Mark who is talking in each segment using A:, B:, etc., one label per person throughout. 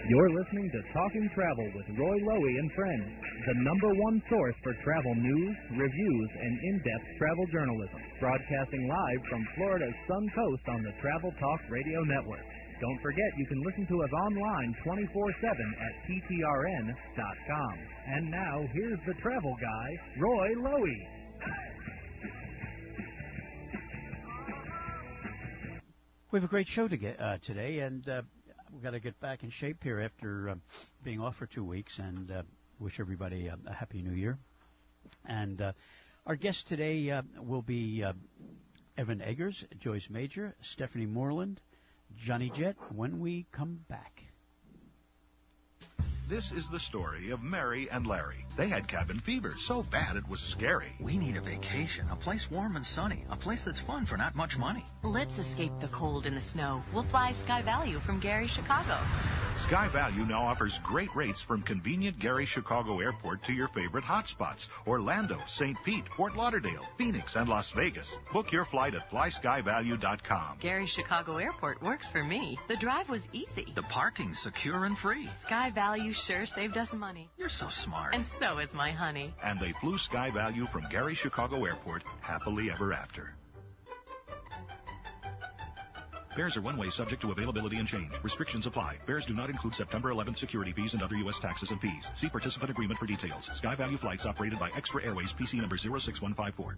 A: You're listening to Talking Travel with Roy Lowy and Friends, the #1 source for travel news, reviews, and in-depth travel journalism, broadcasting live from Florida's Sun Coast on the Travel Talk Radio Network. Don't forget you can listen to us online 24/7 at TTRN.com. And now, here's the travel guy, Roy Lowy.
B: We have a great show to get today, and we've got to get back in shape here after being off for 2 weeks, and wish everybody a Happy New Year. And our guests today will be Evan Eggers, Joyce Major, Stephanie Moreland, Johnny Jett, when we come back.
C: This is the story of Mary and Larry. They had cabin fever so bad it was scary.
D: We need a vacation, a place warm and sunny, a place that's fun for not much money.
E: Let's escape the cold and the snow. We'll fly Sky Value from Gary, Chicago.
C: Sky Value now offers great rates from convenient Gary Chicago Airport to your favorite hotspots: Orlando, St. Pete, Fort Lauderdale, Phoenix, and Las Vegas. Book your flight at flyskyvalue.com.
E: Gary Chicago Airport works for me. The drive was easy.
D: The parking's secure and free.
E: Sky Value sure saved us money.
D: You're so smart.
E: And so is my honey.
C: And they flew Sky Value from Gary Chicago Airport happily ever after. Fares are one-way, subject to availability and change. Restrictions apply. Fares do not include September 11th security fees and other U.S. taxes and fees. See participant agreement for details. Sky Value flights operated by Extra Airways, PC number 06154.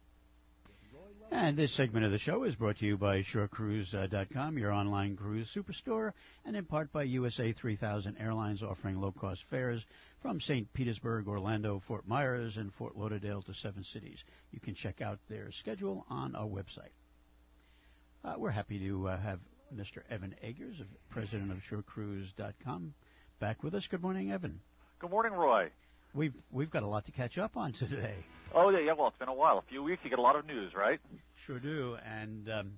B: And this segment of the show is brought to you by ShoreCruise.com, your online cruise superstore, and in part by USA 3000 Airlines, offering low-cost fares from St. Petersburg, Orlando, Fort Myers, and Fort Lauderdale to 7 cities. You can check out their schedule on our website. We're happy to have Mr. Evan Eggers, president of ShoreCruise.com, back with us. Good morning, Evan.
F: Good morning, Roy.
B: We've got a lot to catch up on today.
F: Oh, yeah, well, it's been a while. A few weeks, you get a lot of news, right?
B: Sure do, and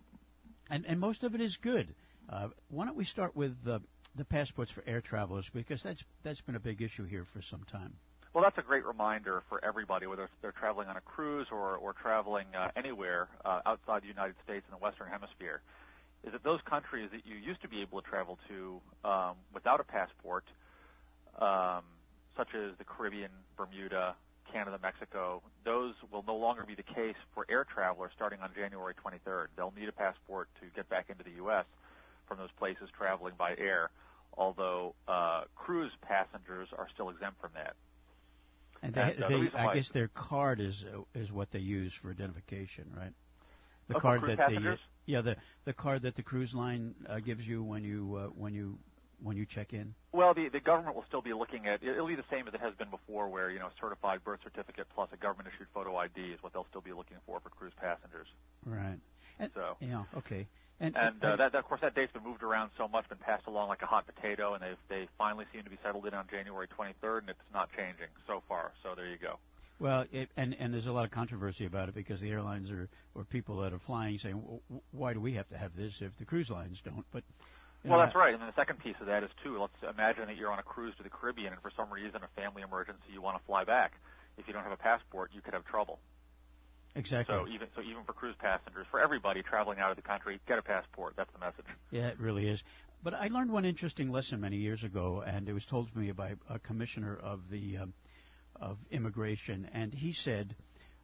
B: most of it is good. Why don't we start with the passports for air travelers, because that's been a big issue here for some time.
F: Well, that's a great reminder for everybody, whether they're traveling on a cruise or traveling anywhere outside the United States in the Western Hemisphere, is that those countries that you used to be able to travel to without a passport, such as the Caribbean, Bermuda, Canada, Mexico, those will no longer be the case for air travelers starting on January 23rd. They'll need a passport to get back into the U.S. from those places traveling by air, although cruise passengers are still exempt from that.
B: And I guess their card is what they use for identification, right? The card that the card that the cruise line gives you when you check in.
F: Well, the government will still be looking at it'll be the same as it has been before, where certified birth certificate plus a government issued photo ID is what they'll still be looking for cruise passengers.
B: Right. Okay.
F: And that, of course, that date's been moved around so much, been passed along like a hot potato, and they finally seem to be settled in on January 23rd, and it's not changing so far. So there you go.
B: Well, and there's a lot of controversy about it, because the airlines or people that are flying saying, well, why do we have to have this if the cruise lines don't? But
F: that's right. And then the second piece of that is, too, let's imagine that you're on a cruise to the Caribbean, and for some reason, a family emergency, you want to fly back. If you don't have a passport, you could have trouble.
B: Exactly.
F: So even for cruise passengers, for everybody traveling out of the country, get a passport. That's the message.
B: Yeah, it really is. But I learned one interesting lesson many years ago, and it was told to me by a commissioner of the of immigration, and he said,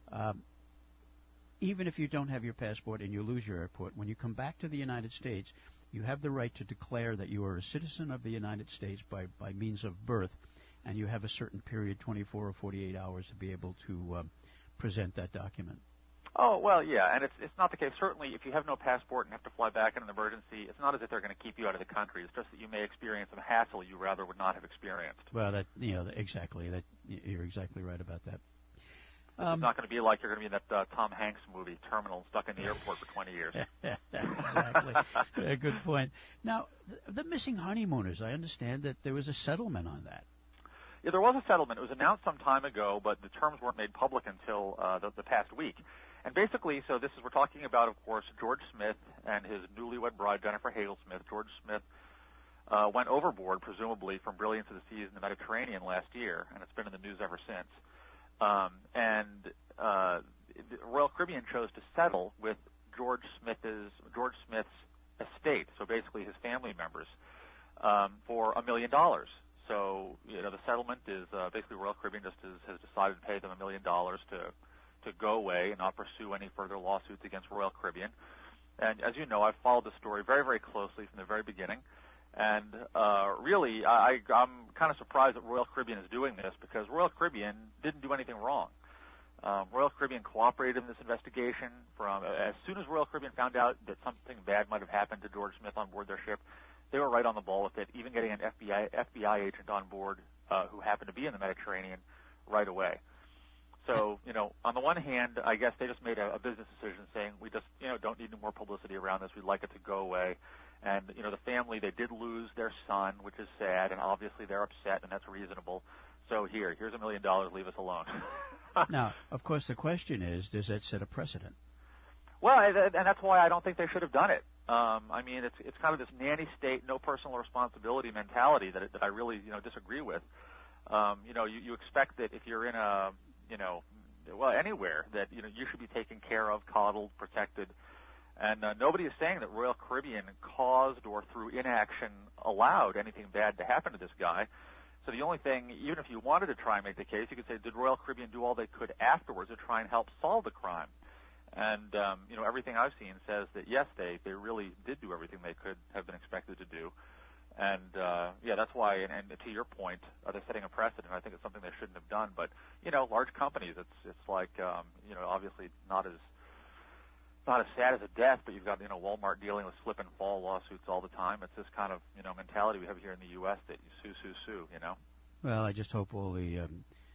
B: even if you don't have your passport and you lose your airport, when you come back to the United States, you have the right to declare that you are a citizen of the United States by means of birth, and you have a certain period, 24 or 48 hours, to be able to present that document.
F: Oh, well, yeah, and it's not the case. Certainly, if you have no passport and have to fly back in an emergency, it's not as if they're going to keep you out of the country. It's just that you may experience some hassle you rather would not have experienced.
B: Well, exactly. You're exactly right about that.
F: It's not going to be like you're going to be in that Tom Hanks movie, Terminal, stuck in the airport for 20 years.
B: Exactly. Good point. Now, the missing honeymooners, I understand that there was a settlement on that.
F: Yeah, there was a settlement. It was announced some time ago, but the terms weren't made public until the past week. And basically, so we're talking about, of course, George Smith and his newlywed bride, Jennifer Hale Smith. George Smith went overboard, presumably, from Brilliance of the Seas in the Mediterranean last year, and it's been in the news ever since. The Royal Caribbean chose to settle with George Smith's estate, so basically his family members. for $1 million. So, the settlement is basically Royal Caribbean just has decided to pay them $1 million to go away and not pursue any further lawsuits against Royal Caribbean. And as you know, I've followed the story very, very closely from the very beginning. And really, I'm kind of surprised that Royal Caribbean is doing this because Royal Caribbean didn't do anything wrong. Royal Caribbean cooperated in this investigation. As soon as Royal Caribbean found out that something bad might have happened to George Smith on board their ship, they were right on the ball with it, even getting an FBI agent on board who happened to be in the Mediterranean right away. So, on the one hand, I guess they just made a business decision saying we just, don't need any more publicity around this. We'd like it to go away. And, the family, they did lose their son, which is sad, and obviously they're upset, and that's reasonable. So here's $1 million, leave us alone.
B: Now, of course, the question is, does that set a precedent?
F: Well, and that's why I don't think they should have done it. I mean, it's kind of this nanny state, no personal responsibility mentality that I really, disagree with. You expect that if you're in anywhere that, you should be taken care of, coddled, protected. And nobody is saying that Royal Caribbean caused or through inaction allowed anything bad to happen to this guy. So the only thing, even if you wanted to try and make the case, you could say, did Royal Caribbean do all they could afterwards to try and help solve the crime? And, everything I've seen says that, yes, they really did do everything they could have been expected to do. And, that's why, and to your point, they're setting a precedent. I think it's something they shouldn't have done. But, large companies, it's like, obviously not as sad as a death, but you've got, Walmart dealing with slip and fall lawsuits all the time. It's this kind of, mentality we have here in the U.S. that you sue,
B: Well, I just hope all the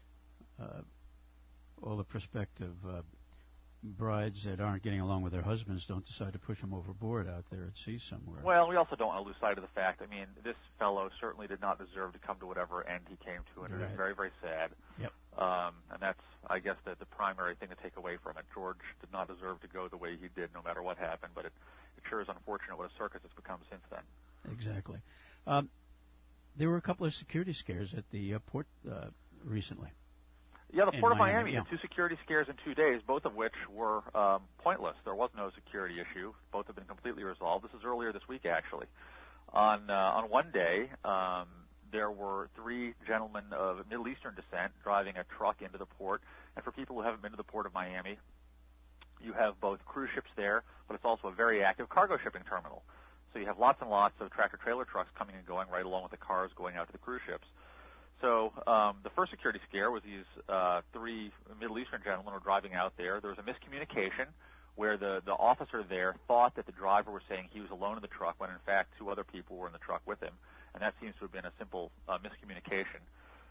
B: prospective brides that aren't getting along with their husbands don't decide to push them overboard out there at sea somewhere.
F: Well, we also don't want to lose sight of the fact. I mean, this fellow certainly did not deserve to come to whatever end he came to, and It is very, very sad.
B: Yep.
F: And that's, I guess, the primary thing to take away from it. George did not deserve to go the way he did, no matter what happened, but it sure is unfortunate what a circus it's become since then.
B: Exactly. There were a couple of security scares at the port recently.
F: Yeah, the Port of Miami
B: yeah.
F: had 2 security scares in 2 days, both of which were pointless. There was no security issue. Both have been completely resolved. This is earlier this week, actually. On one day, there were 3 gentlemen of Middle Eastern descent driving a truck into the port. And for people who haven't been to the Port of Miami, you have both cruise ships there, but it's also a very active cargo shipping terminal. So you have lots and lots of tractor-trailer trucks coming and going right along with the cars going out to the cruise ships. So the first security scare was these 3 Middle Eastern gentlemen were driving out there. There was a miscommunication where the officer there thought that the driver was saying he was alone in the truck when, in fact, 2 other people were in the truck with him. And that seems to have been a simple miscommunication.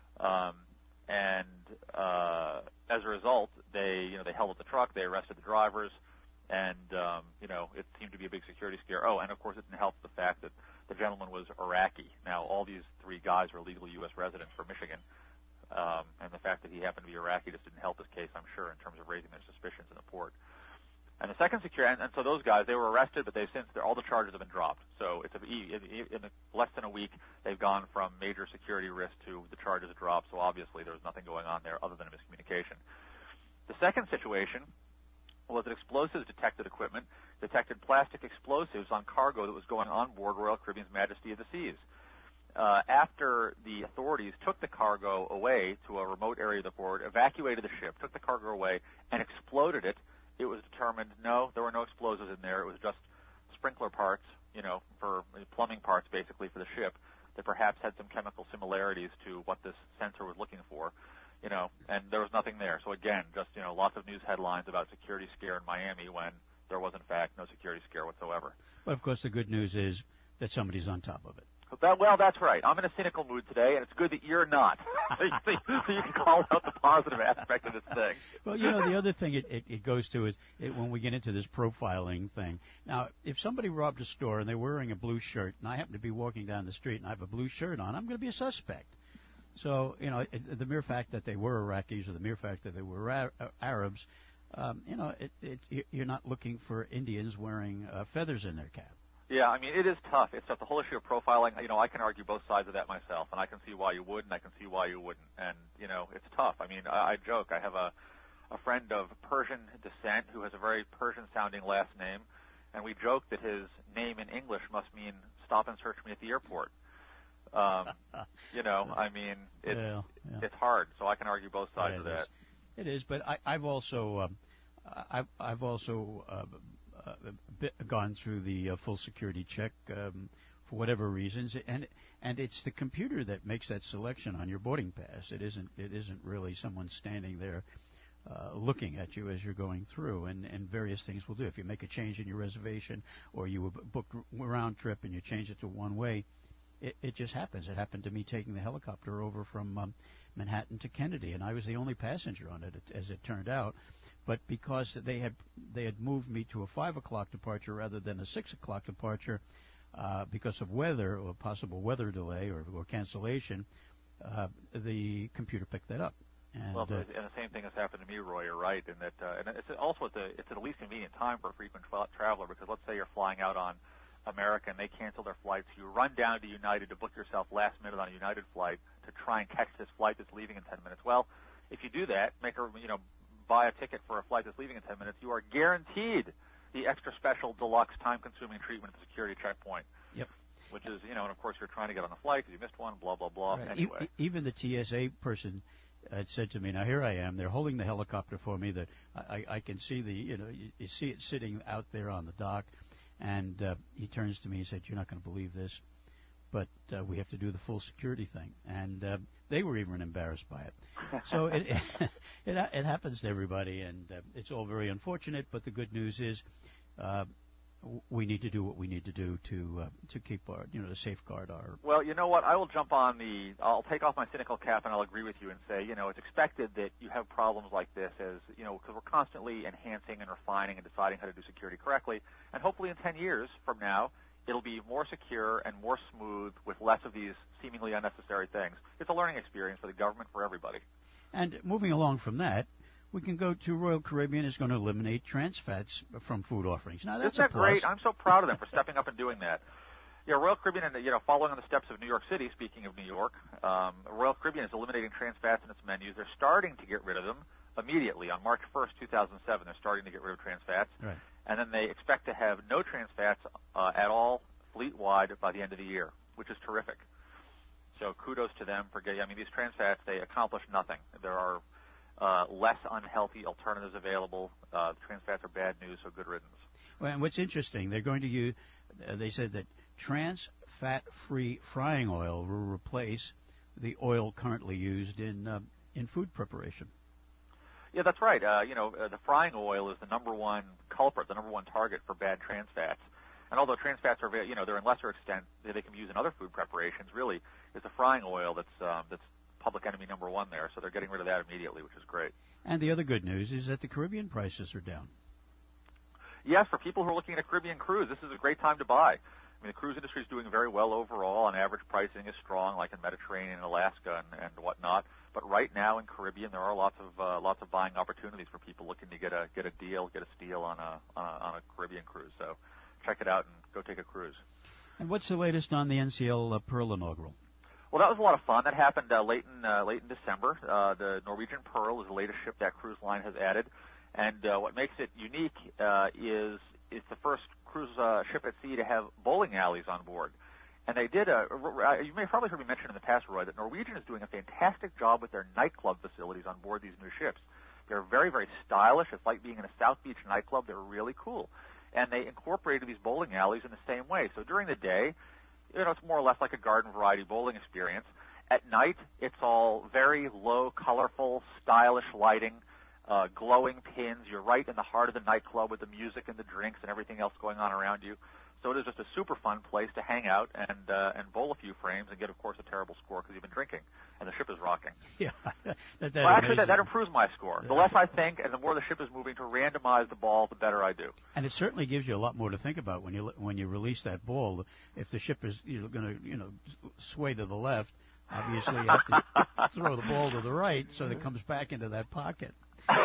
F: As a result, they held up the truck, they arrested the drivers, and it seemed to be a big security scare. Oh, and of course, it didn't help the fact that the gentleman was Iraqi. Now, all these 3 guys were legal U.S. residents from Michigan, and the fact that he happened to be Iraqi just didn't help his case, I'm sure, in terms of raising their suspicions in the port. And the second security, and so those guys, they were arrested, but they've since all the charges have been dropped. So it's in less than a week, they've gone from major security risk to the charges dropped. So obviously, there was nothing going on there other than a miscommunication. The second situation was that explosives detected equipment detected plastic explosives on cargo that was going on board Royal Caribbean's Majesty of the Seas. After the authorities took the cargo away to a remote area of the port, evacuated the ship, took the cargo away, and exploded it, it was determined, no, there were no explosives in there. It was just sprinkler parts, for plumbing parts, basically, for the ship that perhaps had some chemical similarities to what this sensor was looking for, and there was nothing there. So again, just, lots of news headlines about security scare in Miami when there was, in fact, no security scare whatsoever.
B: But, of course, the good news is that somebody's on top of it.
F: Well, that's right. I'm in a cynical mood today, and it's good that you're not. So you can call out the positive aspect of this thing.
B: Well, the other thing it goes to is when we get into this profiling thing. Now, if somebody robbed a store and they're wearing a blue shirt, and I happen to be walking down the street and I have a blue shirt on, I'm going to be a suspect. So, the mere fact that they were Iraqis or the mere fact that they were Arabs, you're not looking for Indians wearing feathers in their cap.
F: Yeah, I mean, it is tough. It's tough. The whole issue of profiling, I can argue both sides of that myself, and I can see why you would, and I can see why you wouldn't. And, it's tough. I mean, I joke. I have a friend of Persian descent who has a very Persian-sounding last name, and we joke that his name in English must mean stop and search me at the airport. I mean, it's hard. So I can argue both sides of that.
B: It is, but I've also gone through the full security check for whatever reasons, and it's the computer that makes that selection on your boarding pass. It isn't really someone standing there looking at you as you're going through, and various things will do. If you make a change in your reservation, or you book a round trip and you change it to one way, it just happens. It happened to me taking the helicopter over from Manhattan to Kennedy, and I was the only passenger on it, as it turned out. But because they had moved me to a 5 o'clock departure rather than a 6 o'clock departure because of weather or possible weather delay or cancellation, the computer picked that up. And,
F: and the same thing has happened to me, Roy. You're right, in that, and it's also it's the least convenient time for a frequent traveler, because let's say you're flying out on American, they cancel their flights. You run down to United to book yourself last minute on a United flight to try and catch this flight that's leaving in 10 minutes. Well, if you do that, buy a ticket for a flight that's leaving in 10 minutes, you are guaranteed the extra special deluxe time-consuming treatment at the security checkpoint.
B: Yep.
F: Which is, and of course you're trying to get on the flight because you missed one, blah, blah, blah.
B: Right.
F: Anyway.
B: Even the TSA person said to me, now here I am, they're holding the helicopter for me, that I can see you see it sitting out there on the dock, and he turns to me and said, you're not going to believe this, but we have to do the full security thing. And they were even embarrassed by it. So it happens to everybody, and it's all very unfortunate, but the good news is we need to do what we need to do to keep our, to safeguard our...
F: Well, you know what? I will I'll take off my cynical cap and I'll agree with you and say, it's expected that you have problems like this because we're constantly enhancing and refining and deciding how to do security correctly. And hopefully in 10 years from now, it'll be more secure and more smooth with less of these seemingly unnecessary things. It's a learning experience for the government, for everybody.
B: And moving along from that, we can go to Royal Caribbean is going to eliminate trans fats from food offerings. Now, that's
F: Isn't that great? I'm so proud of them for stepping up and doing that. Yeah, Royal Caribbean, following on the steps of New York City, speaking of New York, Royal Caribbean is eliminating trans fats in its menus. They're starting to get rid of them immediately. On March 1st, 2007, they're starting to get rid of trans fats.
B: Right.
F: And then they expect to have no trans fats at all fleet-wide by the end of the year, which is terrific. So kudos to them for getting, these trans fats, they accomplish nothing. There are less unhealthy alternatives available. Trans fats are bad news, so good riddance.
B: Well, and what's interesting, they're going to use, they said that trans fat-free frying oil will replace the oil currently used in food preparation.
F: Yeah, that's right. The frying oil is the number one culprit, the number one target for bad trans fats. And although trans fats are, they're in lesser extent, they can be used in other food preparations, really, it's the frying oil that's public enemy number one there. So they're getting rid of that immediately, which is great. And
B: the other good news is that the Caribbean prices are down.
F: Yes, for people who are looking at a Caribbean cruise, this is a great time to buy. The cruise industry is doing very well overall. On average, pricing is strong, like in Mediterranean and Alaska and whatnot. But right now in Caribbean, there are lots of buying opportunities for people looking to get a steal on a Caribbean cruise. So check it out and go take a cruise.
B: And what's the latest on the NCL Pearl inaugural?
F: Well, that was a lot of fun. That happened late in December. The Norwegian Pearl is the latest ship that cruise line has added, and what makes it unique is it's the first cruise ship at sea to have bowling alleys on board. And they did you may have probably heard me mention in the past, Roy, that Norwegian is doing a fantastic job with their nightclub facilities on board these new ships. They're very, very stylish. It's like being in a South Beach nightclub. They're really cool. And they incorporated these bowling alleys in the same way. So during the day, it's more or less like a garden variety bowling experience. At night, it's all very low, colorful, stylish lighting, glowing pins. You're right in the heart of the nightclub with the music and the drinks and everything else going on around you. So it is just a super fun place to hang out and bowl a few frames and get, of course, a terrible score because you've been drinking and the ship is rocking.
B: Yeah,
F: that improves my score. The less I think and the more the ship is moving to randomize the ball, the better I do.
B: And it certainly gives you a lot more to think about when you release that ball. If the ship is going to sway to the left, obviously you have to throw the ball to the right so that it comes back into that pocket.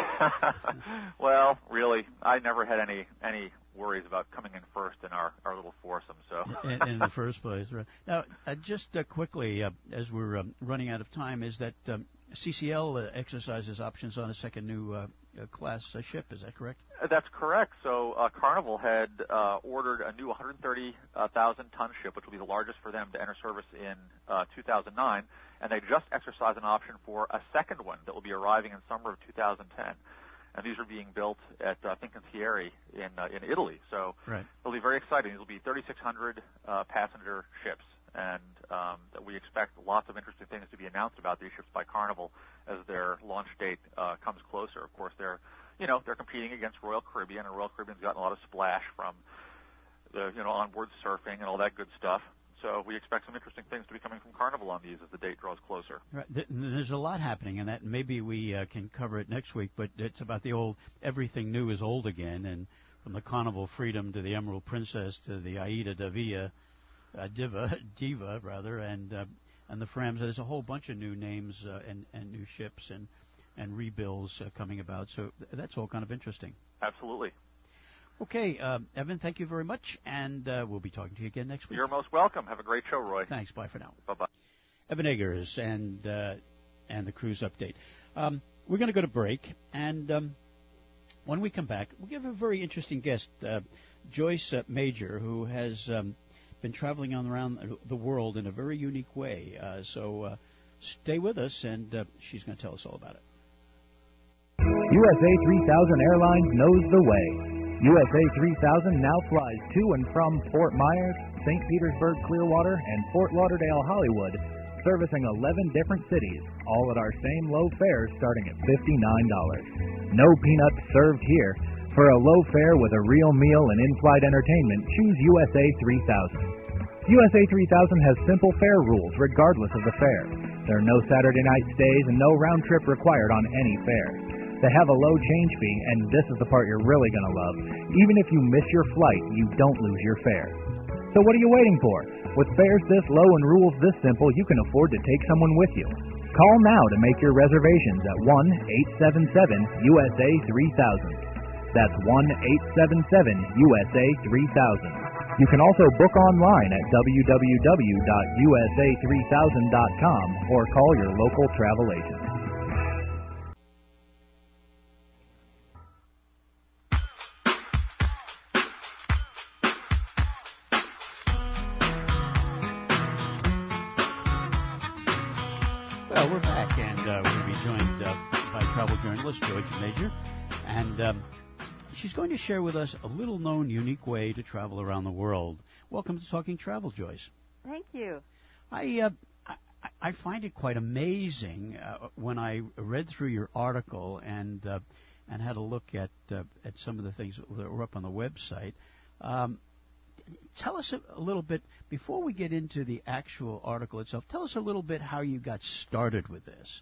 F: Well, really, I never had any worries about coming in first in our little foursome. So
B: in the first place, right? Now, just quickly, as we're running out of time, is that CCL exercises options on a second new class ship? Is that correct?
F: That's correct. So Carnival had ordered a new 130,000-ton ship, which will be the largest for them to enter service in 2009, and they just exercised an option for a second one that will be arriving in summer of 2010. And these are being built at Fincantieri in Italy. So It'll be very exciting. These will be 3,600 passenger ships, and that we expect lots of interesting things to be announced about these ships by Carnival as their launch date comes closer. Of course, they're competing against Royal Caribbean, and Royal Caribbean's gotten a lot of splash from the onboard surfing and all that good stuff. So we expect some interesting things to be coming from Carnival on these as the date draws closer.
B: Right. There's a lot happening in that. Maybe we can cover it next week, but it's about the old everything new is old again, and from the Carnival Freedom to the Emerald Princess to the Aida Diva, and the Frams. There's a whole bunch of new names and new ships and rebuilds coming about. So that's all kind of interesting.
F: Absolutely.
B: Okay, Evan, thank you very much, and we'll be talking to you again next week.
F: You're most welcome. Have a great show, Roy.
B: Thanks. Bye for now.
F: Bye-bye.
B: Evan Eggers and the cruise update. We're going to go to break, and when we come back, we'll give a very interesting guest, Joyce Major, who has been traveling around the world in a very unique way. So stay with us, and she's going to tell us all about it.
A: USA 3000 Airlines knows the way. USA 3000 now flies to and from Fort Myers, St. Petersburg, Clearwater, and Fort Lauderdale, Hollywood, servicing 11 different cities, all at our same low fares starting at $59. No peanuts served here. For a low fare with a real meal and in-flight entertainment, choose USA 3000. USA 3000 has simple fare rules regardless of the fare. There are no Saturday night stays and no round trip required on any fare. They have a low change fee, and this is the part you're really going to love. Even if you miss your flight, you don't lose your fare. So what are you waiting for? With fares this low and rules this simple, you can afford to take someone with you. Call now to make your reservations at 1-877-USA-3000. That's 1-877-USA-3000. You can also book online at www.usa3000.com or call your local travel agent.
B: Well, we're back, and we're going to be joined by travel journalist Joyce Major, and she's going to share with us a little-known, unique way to travel around the world. Welcome to Talking Travel, Joyce.
G: Thank you.
B: I find it quite amazing when I read through your article and had a look at some of the things that were up on the website. Tell us a little bit, before we get into the actual article itself, tell us a little bit how you got started with this.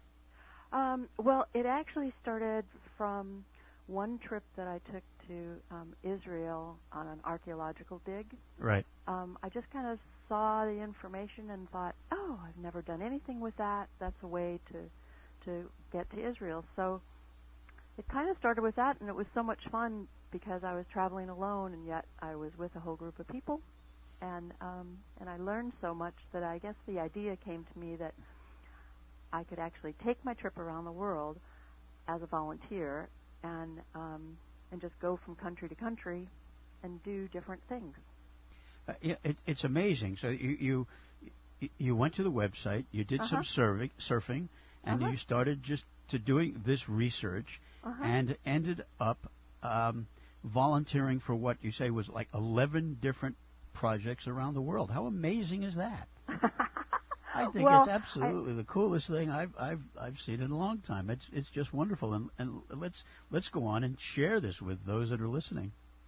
G: Well, it actually started from one trip that I took to Israel on an archaeological dig.
B: Right.
G: I just kind of saw the information and thought, oh, I've never done anything with that. That's a way to get to Israel. So it kind of started with that, and it was so much fun because I was traveling alone, and yet I was with a whole group of people, and I learned so much that I guess the idea came to me that I could actually take my trip around the world as a volunteer and just go from country to country and do different things.
B: It's amazing. So you went to the website, you did some surfing, and you started just to doing this research, and ended up volunteering for what you say was like 11 different projects around the world. How amazing is that? I think it's absolutely the coolest thing I've seen in a long time. It's just wonderful, and let's go on and share this with those that are listening.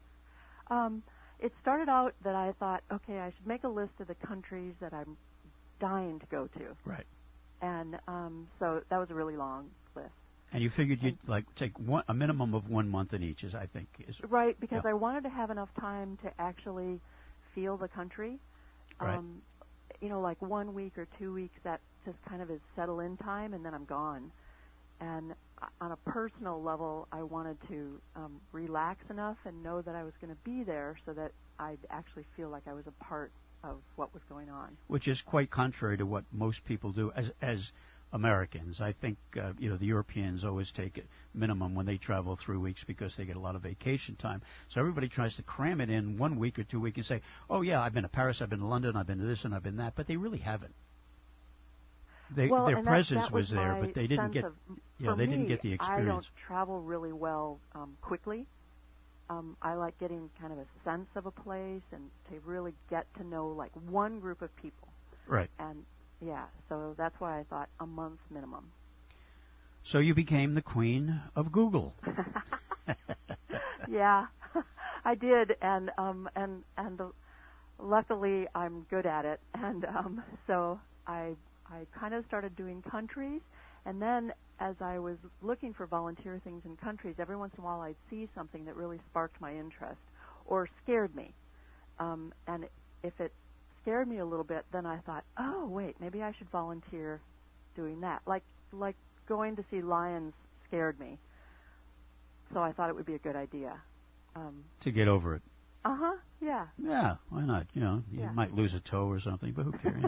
G: It started out that I thought, okay, I should make a list of the countries that I'm dying to go to.
B: Right.
G: And so that was a really long list.
B: And you figured you'd take a minimum of 1 month in each, I think.
G: Right, because I wanted to have enough time to actually feel the country.
B: Right.
G: Like 1 week or 2 weeks, that just kind of is settle-in time, and then I'm gone. And on a personal level, I wanted to relax enough and know that I was going to be there so that I'd actually feel like I was a part of what was going on.
B: Which is quite contrary to what most people do. As Americans. I think the Europeans always take it minimum when they travel 3 weeks because they get a lot of vacation time. So everybody tries to cram it in 1 week or 2 weeks and say, "Oh yeah, I've been to Paris, I've been to London, I've been to this and I've been that," but they really haven't. Their presence was there, but they didn't get. They didn't get the experience.
G: I don't travel really well quickly. I like getting kind of a sense of a place and to really get to know like one group of people.
B: Right.
G: And yeah, so that's why I thought a month minimum.
B: So you became the queen of Google.
G: Yeah, I did, and luckily I'm good at it, and so I kind of started doing countries, and then as I was looking for volunteer things in countries, every once in a while I'd see something that really sparked my interest or scared me, and if it scared me a little bit, then I thought, oh wait, maybe I should volunteer doing that. Like going to see lions scared me, so I thought it would be a good idea.
B: To get over it.
G: Yeah.
B: Yeah, why not? You might lose a toe or something, but who cares?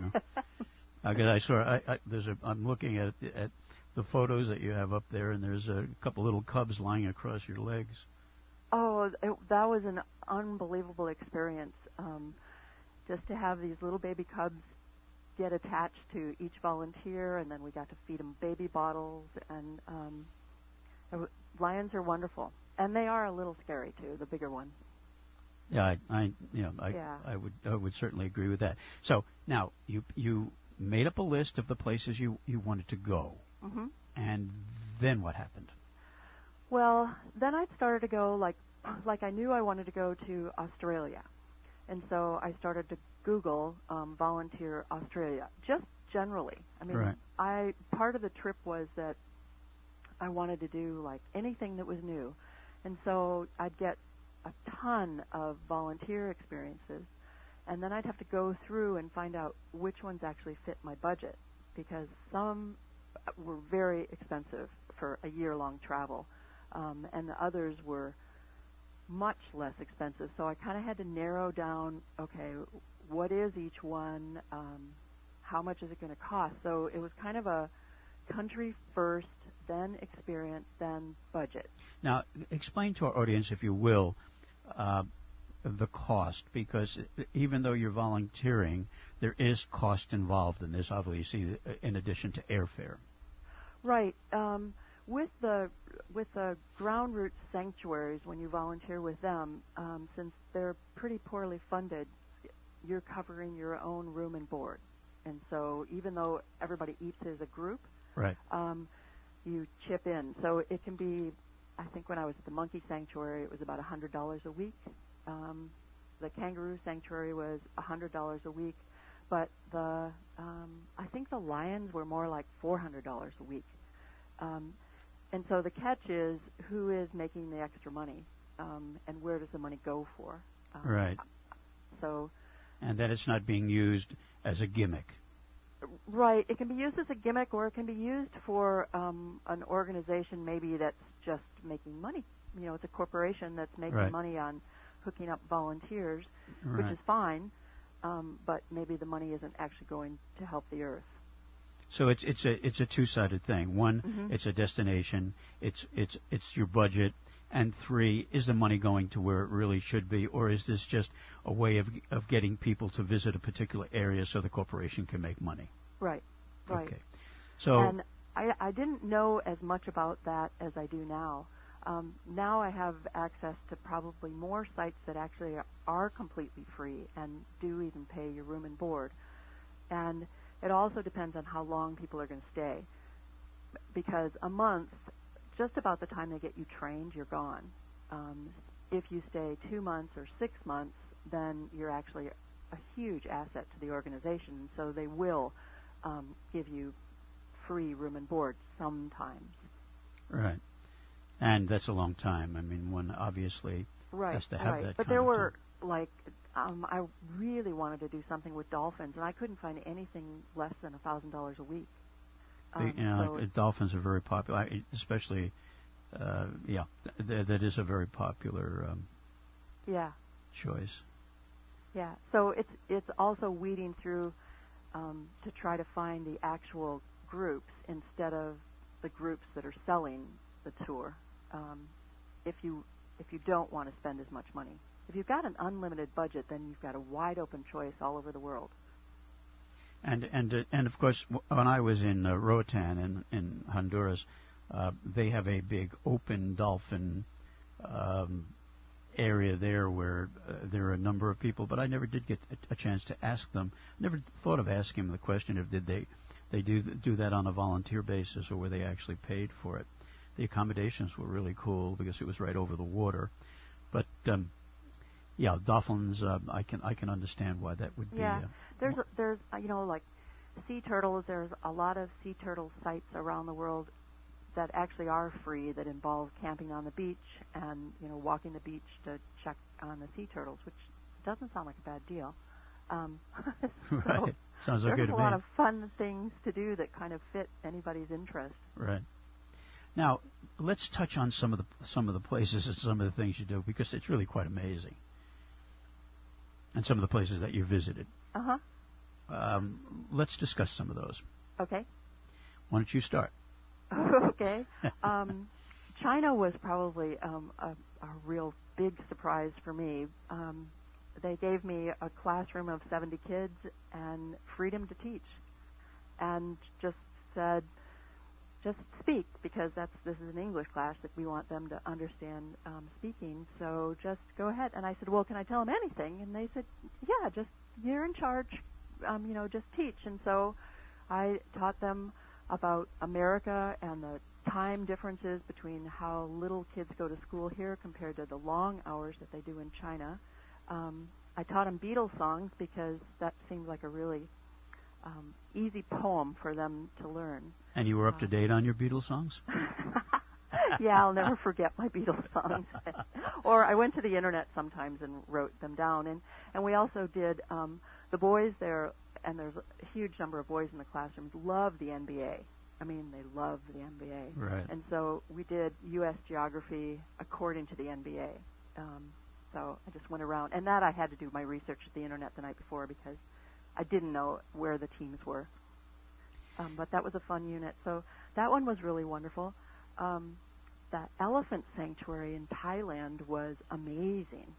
B: I'm looking at the photos that you have up there, and there's a couple little cubs lying across your legs.
G: Oh, that was an unbelievable experience. Just to have these little baby cubs get attached to each volunteer, and then we got to feed them baby bottles, and lions are wonderful, and they are a little scary too, the bigger ones.
B: Yeah, I would certainly agree with that. So now you made up a list of the places you wanted to go, and then what happened?
G: Well, then I started to go like I knew I wanted to go to Australia, and so I started to Google volunteer Australia just generally. I mean,
B: right.
G: Part of the trip was that I wanted to do like anything that was new, and so I'd get a ton of volunteer experiences, and then I'd have to go through and find out which ones actually fit my budget, because some were very expensive for a year-long travel, and the others were much less expensive. So I kind of had to narrow down, okay, what is each one, how much is it going to cost? So it was kind of a country first, then experience, then budget.
B: Now, explain to our audience, if you will, the cost, because even though you're volunteering, there is cost involved in this, obviously, in addition to airfare.
G: Right. With the ground root sanctuaries, when you volunteer with them, since they're pretty poorly funded, you're covering your own room and board. And so even though everybody eats as a group,
B: right,
G: you chip in. So it can be, I think when I was at the monkey sanctuary, it was about $100 a week. The kangaroo sanctuary was $100 a week. But I think the lions were more like $400 a week. And so the catch is, who is making the extra money, and where does the money go for?
B: Right.
G: So.
B: And that it's not being used as a gimmick.
G: Right. It can be used as a gimmick, or it can be used for an organization maybe that's just making money. It's a corporation that's making money on hooking up volunteers, which is fine, but maybe the money isn't actually going to help the earth.
B: So it's a two-sided thing. One, it's a destination. It's your budget. And three, is the money going to where it really should be, or is this just a way of getting people to visit a particular area so the corporation can make money?
G: Right.
B: Okay. So.
G: And I didn't know as much about that as I do now. Now I have access to probably more sites that actually are completely free and do even pay your room and board. And it also depends on how long people are going to stay, because a month, just about the time they get you trained, you're gone. If you stay 2 months or 6 months, then you're actually a huge asset to the organization, so they will give you free room and board sometimes.
B: Right. And that's a long time. I mean, one obviously has to have that.
G: But there were, I really wanted to do something with dolphins, and I couldn't find anything less than $1,000 a week.
B: Dolphins are very popular, especially, that is a very popular choice.
G: Yeah, so it's also weeding through to try to find the actual groups instead of the groups that are selling the tour. If you don't want to spend as much money, if you've got an unlimited budget, then you've got a wide open choice all over the world.
B: And of course, when I was in Roatan in Honduras, they have a big open dolphin area there where there are a number of people, but I never did get a chance to ask them. Never thought of asking them the question of did they do that on a volunteer basis or were they actually paid for it. The accommodations were really cool because it was right over the water, but yeah, dolphins. I can understand why that would be.
G: Yeah, there's like sea turtles. There's a lot of sea turtle sites around the world that actually are free, that involve camping on the beach and walking the beach to check on the sea turtles, which doesn't sound like a bad deal.
B: Right, sounds okay to me.
G: There's a lot of fun things to do that kind of fit anybody's interest.
B: Right. Now let's touch on some of the places and some of the things you do, because it's really quite amazing. And some of the places that you visited. Let's discuss some of those.
G: Okay.
B: Why don't you start?
G: Okay. China was probably a real big surprise for me. They gave me a classroom of 70 kids and freedom to teach, and just said, just speak, because this is an English class that we want them to understand speaking, so just go ahead. And I said, well, can I tell them anything? And they said, yeah, just, you're in charge, just teach. And so I taught them about America and the time differences between how little kids go to school here compared to the long hours that they do in China. I taught them Beatles songs because that seemed like a really easy poem for them to learn.
B: And you were up to date on your Beatles songs?
G: Yeah, I'll never forget my Beatles songs. Or I went to the internet sometimes and wrote them down. And we also did, the boys there, and there's a huge number of boys in the classrooms, love the NBA. I mean, they love the NBA.
B: Right.
G: And so we did U.S. geography according to the NBA. So I just went around. And that I had to do my research at the internet the night before because I didn't know where the teams were. But that was a fun unit. So that one was really wonderful. That elephant sanctuary in Thailand was amazing.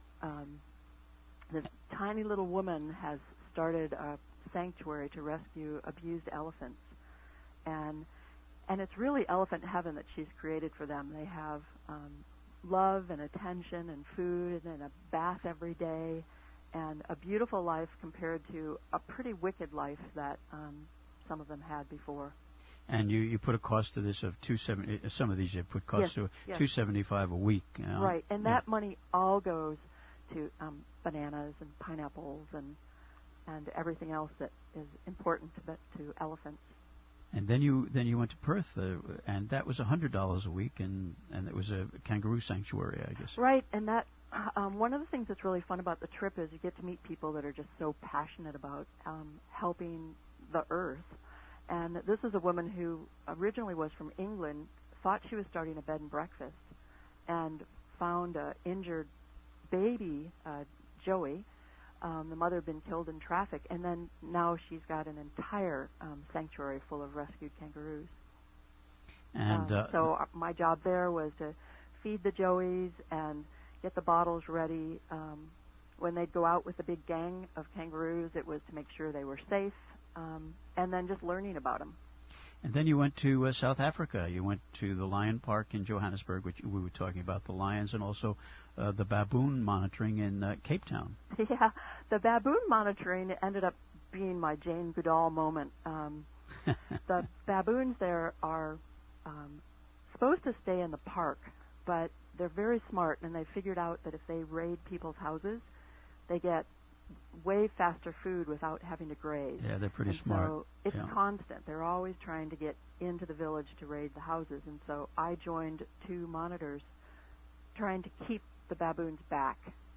G: This tiny little woman has started a sanctuary to rescue abused elephants. And it's really elephant heaven that she's created for them. They have love and attention and food and a bath every day and a beautiful life compared to a pretty wicked life that some of them had before.
B: And you put a cost to this of $270. Some of these you put cost to $275 a week.
G: Right, and that money all goes to bananas and pineapples and everything else that is important to elephants.
B: And then you went to Perth, and that was $100 a week, and it was a kangaroo sanctuary, I guess.
G: Right, and that one of the things that's really fun about the trip is you get to meet people that are just so passionate about helping the earth. And this is a woman who originally was from England, thought she was starting a bed and breakfast, and found an injured baby, Joey. The mother had been killed in traffic, and then now she's got an entire sanctuary full of rescued kangaroos.
B: And
G: so my job there was to feed the Joeys and get the bottles ready. When they'd go out with a big gang of kangaroos, it was to make sure they were safe, and then just learning about them.
B: And then you went to South Africa. You went to the Lion Park in Johannesburg, which we were talking about the lions, and also the baboon monitoring in Cape Town.
G: Yeah, the baboon monitoring ended up being my Jane Goodall moment. The baboons there are supposed to stay in the park, but they're very smart, and they figured out that if they raid people's houses, they get way faster food without having to graze.
B: Yeah, they're pretty
G: and
B: smart.
G: So it's constant. They're always trying to get into the village to raid the houses. And so I joined two monitors trying to keep the baboons back.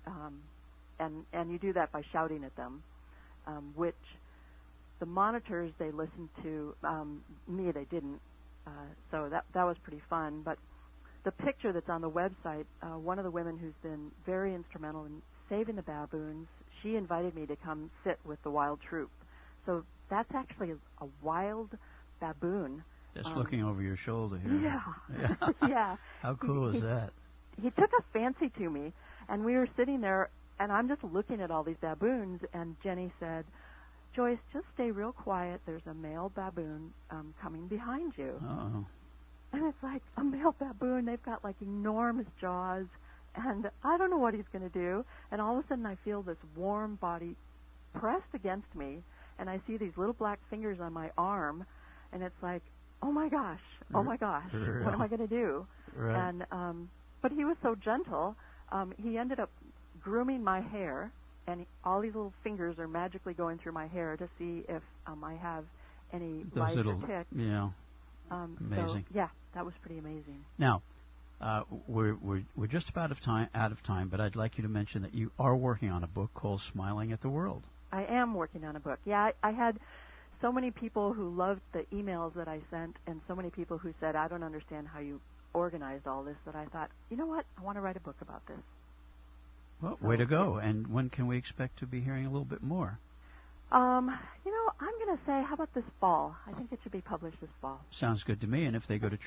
G: And you do that by shouting at them, which the monitors, they listened to. Me, they didn't. So that was pretty fun. But the picture that's on the website, one of the women who's been very instrumental in saving the baboons, she invited me to come sit with the wild troop. So that's actually a wild baboon.
B: Just looking over your shoulder here.
G: Yeah. Yeah.
B: How cool is that?
G: He took a fancy to me, and we were sitting there, and I'm just looking at all these baboons, and Jenny said, Joyce, just stay real quiet. There's a male baboon coming behind you.
B: Uh-oh.
G: And it's like a male baboon. They've got like enormous jaws, and I don't know what he's going to do. And all of a sudden I feel this warm body pressed against me, and I see these little black fingers on my arm, and it's like, oh my gosh, what am I going to do?
B: Right.
G: And but he was so gentle. He ended up grooming my hair, and all these little fingers are magically going through my hair to see if I have any lice or ticks.
B: Yeah. Amazing.
G: So, yeah, that was pretty amazing.
B: Now, we're just about out of time, but I'd like you to mention that you are working on a book called Smiling at the World.
G: I am working on a book. Yeah, I had so many people who loved the emails that I sent, and so many people who said, I don't understand how you organized all this, that I thought, you know what, I want to write a book about this.
B: Well, way to go. And when can we expect to be hearing a little bit more?
G: I'm going to say, how about this fall? I think it should be published this fall.
B: Sounds good to me. And if they go to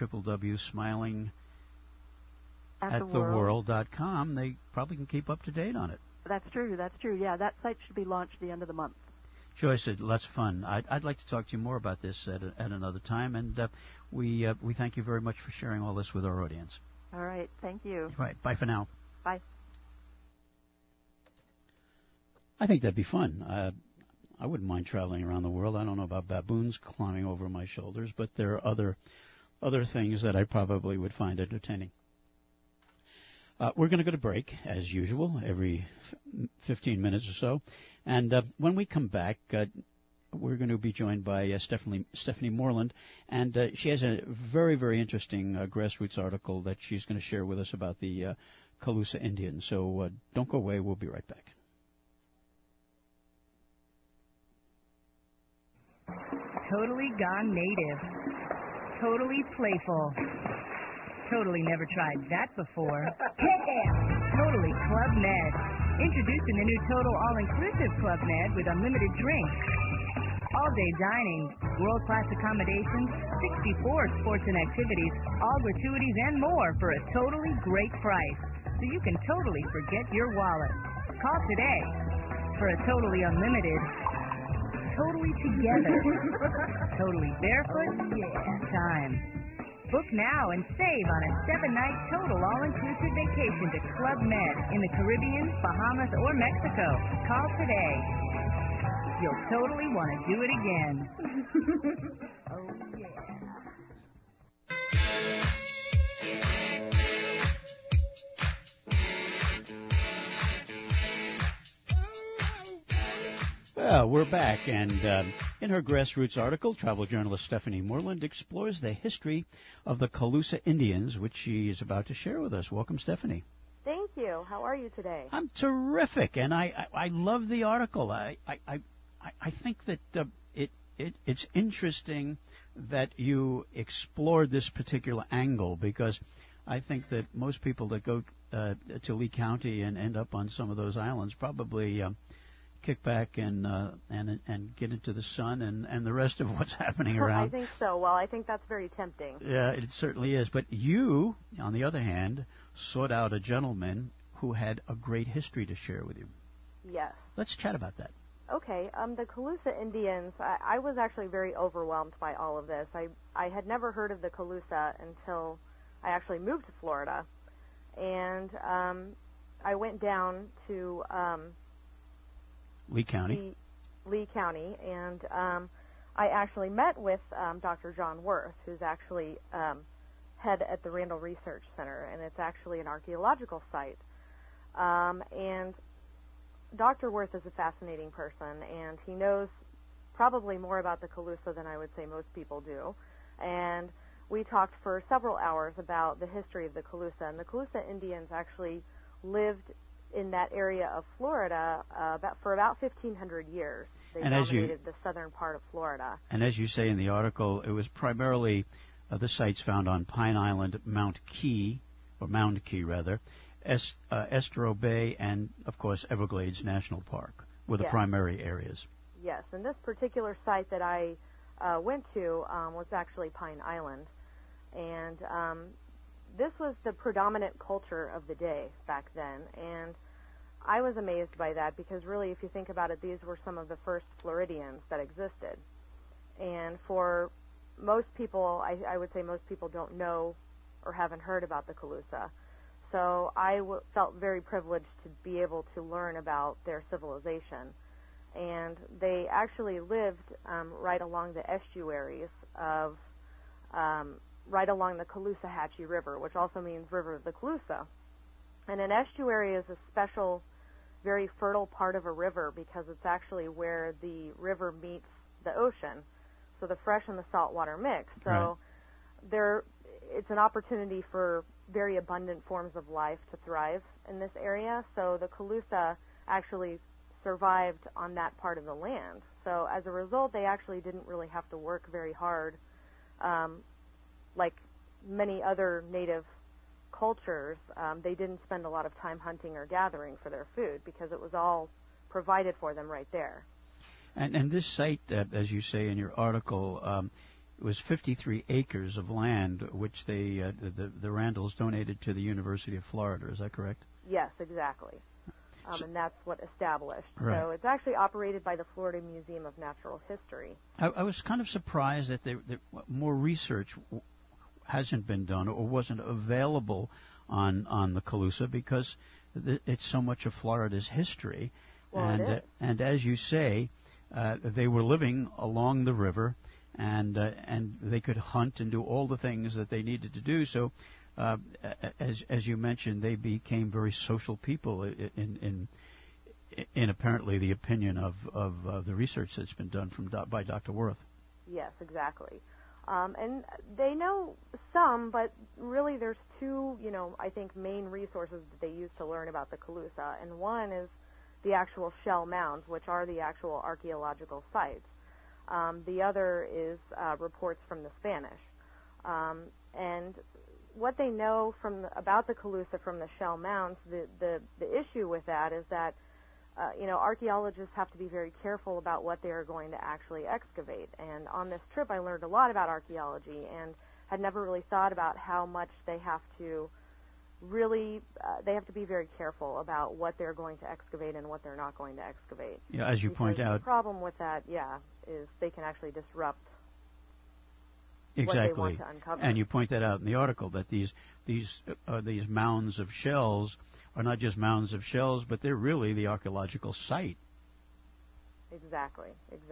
B: www.smilingattheworld.com, they probably can keep up to date on it.
G: That's true. Yeah, that site should be launched the end of the month.
B: Joyce, lots of fun. I'd like to talk to you more about this at another time, and we thank you very much for sharing all this with our audience.
G: All right. Thank you.
B: Right. Bye for now.
G: Bye.
B: I think that'd be fun. I wouldn't mind traveling around the world. I don't know about baboons climbing over my shoulders, but there are other things that I probably would find entertaining. We're going to go to break, as usual, every 15 minutes or so. And when we come back, we're going to be joined by Stephanie Moreland. And she has a very, very interesting grassroots article that she's going to share with us about the Calusa Indians. So don't go away. We'll be right back.
H: Totally gone native. Totally playful. Totally never tried that before. Totally Club Med. Introducing the new Total All-Inclusive Club Med with unlimited drinks, all-day dining, world-class accommodations, 64 sports and activities, all gratuities and more for a totally great price. So you can totally forget your wallet. Call today for a totally unlimited, totally together, totally barefoot time. Book now and save on a 7-night total all-inclusive vacation to Club Med in the Caribbean, Bahamas, or Mexico. Call today. You'll totally want to do it again. Oh, yeah.
B: Well, we're back, and in her grassroots article, travel journalist Stephanie Moreland explores the history of the Calusa Indians, which she is about to share with us. Welcome, Stephanie.
I: Thank you. How are you today?
B: I'm terrific, and I love the article. I think that it's interesting that you explored this particular angle, because I think that most people that go to Lee County and end up on some of those islands probably kick back and get into the sun and the rest of what's happening around.
I: I think so. Well, I think that's very tempting.
B: Yeah, it certainly is. But you, on the other hand, sought out a gentleman who had a great history to share with you.
I: Yes.
B: Let's chat about that.
I: Okay. The Calusa Indians, I was actually very overwhelmed by all of this. I had never heard of the Calusa until I actually moved to Florida. And I went down to
B: Lee County.
I: Lee County, and I actually met with Dr. John Worth, who's actually head at the Randall Research Center, and it's actually an archaeological site. And Dr. Worth is a fascinating person, and he knows probably more about the Calusa than I would say most people do. And we talked for several hours about the history of the Calusa, and the Calusa Indians actually lived in that area of Florida for about 1,500 years. They dominated the southern part of Florida.
B: And as you say in the article, it was primarily the sites found on Pine Island, Mound Key, Estero Bay, and, of course, Everglades National Park were the primary areas.
I: Yes, and this particular site that I went to was actually Pine Island. And this was the predominant culture of the day back then. And I was amazed by that because really, if you think about it, these were some of the first Floridians that existed. And for most people, I would say most people don't know or haven't heard about the Calusa. So I felt very privileged to be able to learn about their civilization. And they actually lived right along the estuaries of, right along the Caloosahatchee River, which also means River of the Calusa. And an estuary is a special, very fertile part of a river because it's actually where the river meets the ocean. So the fresh and the salt water mix. So it's an opportunity for very abundant forms of life to thrive in this area. So the Calusa actually survived on that part of the land. So as a result, they actually didn't really have to work very hard like many other native cultures. They didn't spend a lot of time hunting or gathering for their food because it was all provided for them right there.
B: And this site, as you say in your article, was 53 acres of land, which the Randalls donated to the University of Florida. Is that correct?
I: Yes, exactly. And that's what established.
B: Right.
I: So it's actually operated by the Florida Museum of Natural History.
B: I was kind of surprised that more research hasn't been done or wasn't available on the Calusa because it's so much of Florida's history.
I: Well, it is.
B: And as you say, they were living along the river, and they could hunt and do all the things that they needed to do. So, as you mentioned, they became very social people in apparently the opinion of the research that's been done by Dr. Worth.
I: Yes, exactly. And they know some, but really there's two, I think main resources that they use to learn about the Calusa, and one is the actual shell mounds, which are the actual archaeological sites. The other is reports from the Spanish. And what they know about the Calusa from the shell mounds, the issue with that is that archaeologists have to be very careful about what they are going to actually excavate. And on this trip, I learned a lot about archaeology and had never really thought about how much they have to be very careful about what they're going to excavate and what they're not going to excavate.
B: Yeah, as you point out.
I: The problem with that, is they can actually disrupt
B: exactly
I: what they want to uncover.
B: And you point that out in the article that these mounds of shells are not just mounds of shells, but they're really the archaeological site.
I: Exactly.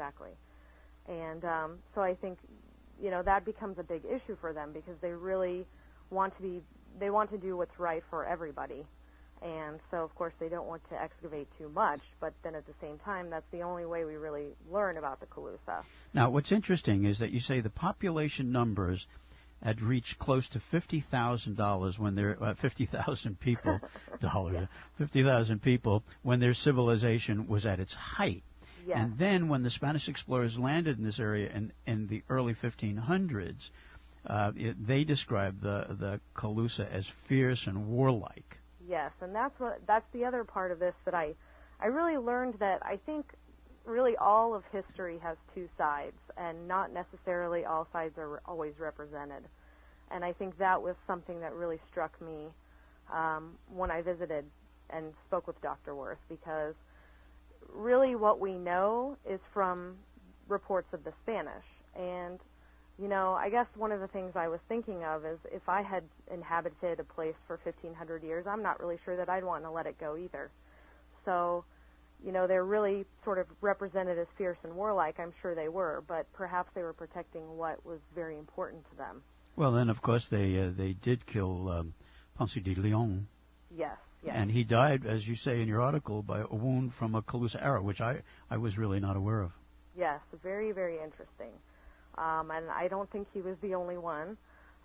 I: And so I think that becomes a big issue for them because they really want to do what's right for everybody. And so, of course, they don't want to excavate too much, but then at the same time, that's the only way we really learn about the Calusa.
B: Now, what's interesting is that you say the population numbers had reached close to $50,000 when there 50,000 people dollars 50,000 people when their civilization was at its height.
I: Yes.
B: And then when the Spanish explorers landed in this area in the early 1500s, they described the Calusa as fierce and warlike.
I: Yes, and that's the other part of this that I really learned, that I think really all of history has two sides, and not necessarily all sides are always represented. And I think that was something that really struck me when I visited and spoke with Dr. Worth, because really what we know is from reports of the Spanish. And I guess one of the things I was thinking of is if I had inhabited a place for 1,500 years, I'm not really sure that I'd want to let it go either. So, they're really sort of represented as fierce and warlike. I'm sure they were, but perhaps they were protecting what was very important to them.
B: Well, then, of course, they did kill Ponce de Leon.
I: Yes.
B: And he died, as you say in your article, by a wound from a Calusa arrow, which I was really not aware of.
I: Yes, very, very interesting. And I don't think he was the only one.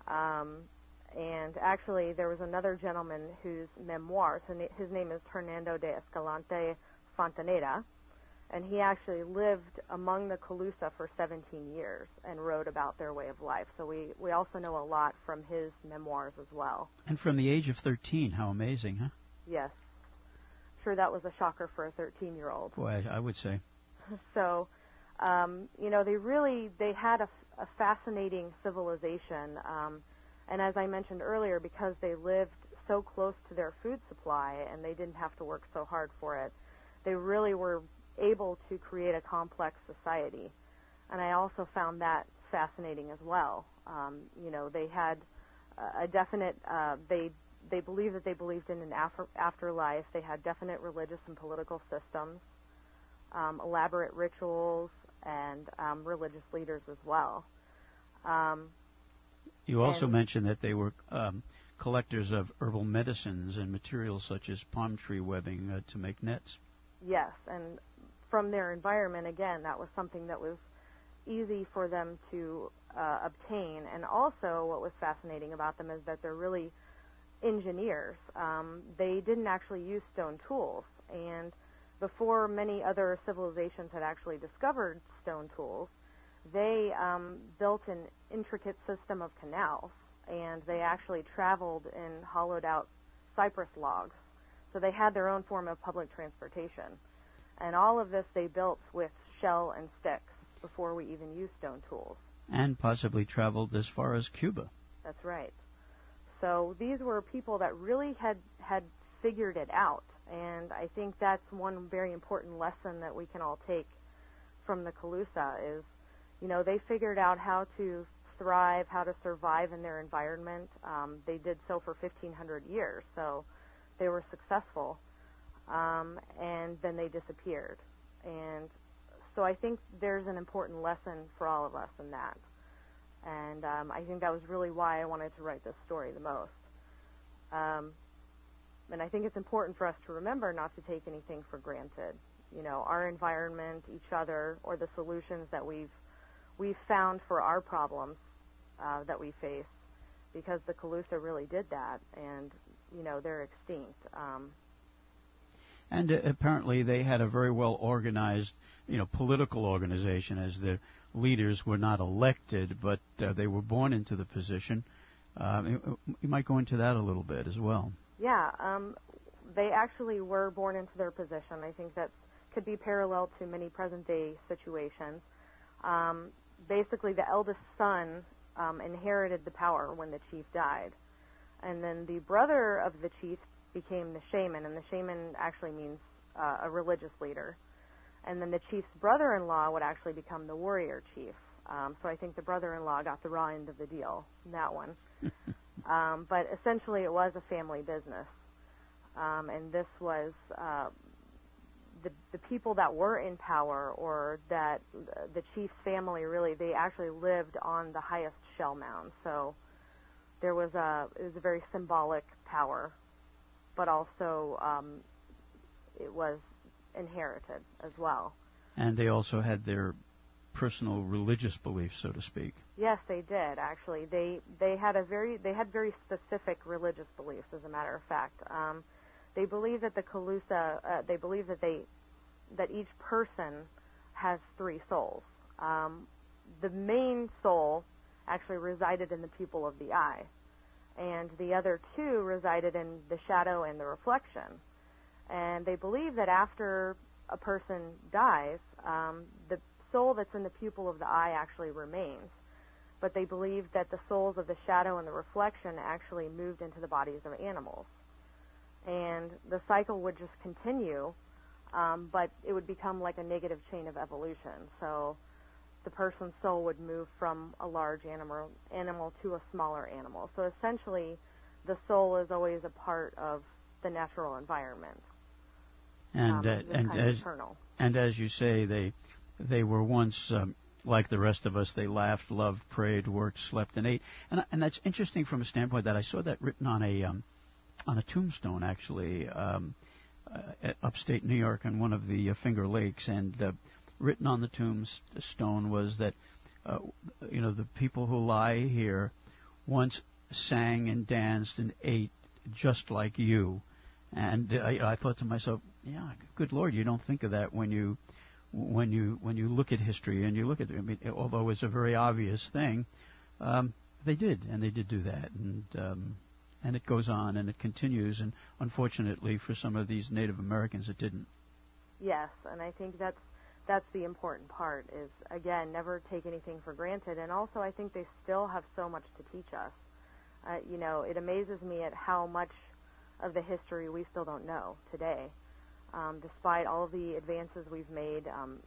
I: And actually, there was another gentleman whose memoirs, his name is Hernando de Escalante Fontaneda, and he actually lived among the Calusa for 17 years and wrote about their way of life. So we also know a lot from his memoirs as well.
B: And from the age of 13, how amazing, huh?
I: Yes. Sure, that was a shocker for a 13-year-old.
B: Boy, I would say.
I: So, they had a fascinating civilization. And as I mentioned earlier, because they lived so close to their food supply and they didn't have to work so hard for it, they really were able to create a complex society. And I also found that fascinating as well. They had a definite, they believed that they believed in an afterlife. They had definite religious and political systems, elaborate rituals, and religious leaders as well.
B: You also mentioned that they were collectors of herbal medicines and materials such as palm tree webbing to make nets.
I: Yes, and from their environment, again, that was something that was easy for them to obtain. And also what was fascinating about them is that they're really engineers. They didn't actually use stone tools. And before many other civilizations had actually discovered stone tools, they built an intricate system of canals, and they actually traveled in hollowed-out cypress logs. So they had their own form of public transportation. And all of this they built with shell and sticks before we even used stone tools.
B: And possibly traveled as far as Cuba.
I: That's right. So these were people that really had figured it out. And I think that's one very important lesson that we can all take from the Calusa is, they figured out how to thrive, how to survive in their environment. They did so for 1,500 years, so they were successful. And then they disappeared. And so I think there's an important lesson for all of us in that. And I think that was really why I wanted to write this story the most. And I think it's important for us to remember not to take anything for granted. Our environment, each other, or the solutions that we've found for our problems that we face, because the Calusa really did that, and they're extinct.
B: And apparently they had a very well organized, political organization, as the leaders were not elected, but they were born into the position. You might go into that a little bit as well.
I: Yeah, they actually were born into their position. I think that could be parallel to many present-day situations. Basically, the eldest son inherited the power when the chief died. And then the brother of the chief became the shaman, and the shaman actually means a religious leader. And then the chief's brother-in-law would actually become the warrior chief. So I think the brother-in-law got the raw end of the deal, that one. But essentially it was a family business. And this was the people that were in power, or that the chief's family really, they actually lived on the highest shell mound. So it was a very symbolic power, but also it was inherited as well.
B: And they also had their personal religious beliefs, so to speak.
I: Yes, they did. Actually, they had very specific religious beliefs. As a matter of fact, they believe that the Calusa. They believe that each person has 3 souls. The main soul actually resided in the pupil of the eye, and the other 2 resided in the shadow and the reflection. And they believe that after a person dies, the soul that's in the pupil of the eye actually remains. But they believe that the souls of the shadow and the reflection actually moved into the bodies of animals. And the cycle would just continue, but it would become like a negative chain of evolution. So the person's soul would move from a large animal to a smaller animal. So essentially, the soul is always a part of the natural environment.
B: And as you say, they were once like the rest of us. They laughed, loved, prayed, worked, slept, and ate. And that's interesting from a standpoint that I saw that written on a tombstone, actually, upstate New York on one of the Finger Lakes. And written on the tombstone was that the people who lie here once sang and danced and ate just like you. And I thought to myself, yeah, good Lord, you don't think of that when you look at history and you look at it. I mean, although it's a very obvious thing, they did do that, and it goes on and it continues. And unfortunately, for some of these Native Americans, it didn't.
I: Yes, and I think that's that's the important part is, again, never take anything for granted. And also I think they still have so much to teach us. It amazes me at how much of the history we still don't know today. Despite all of the advances we've made,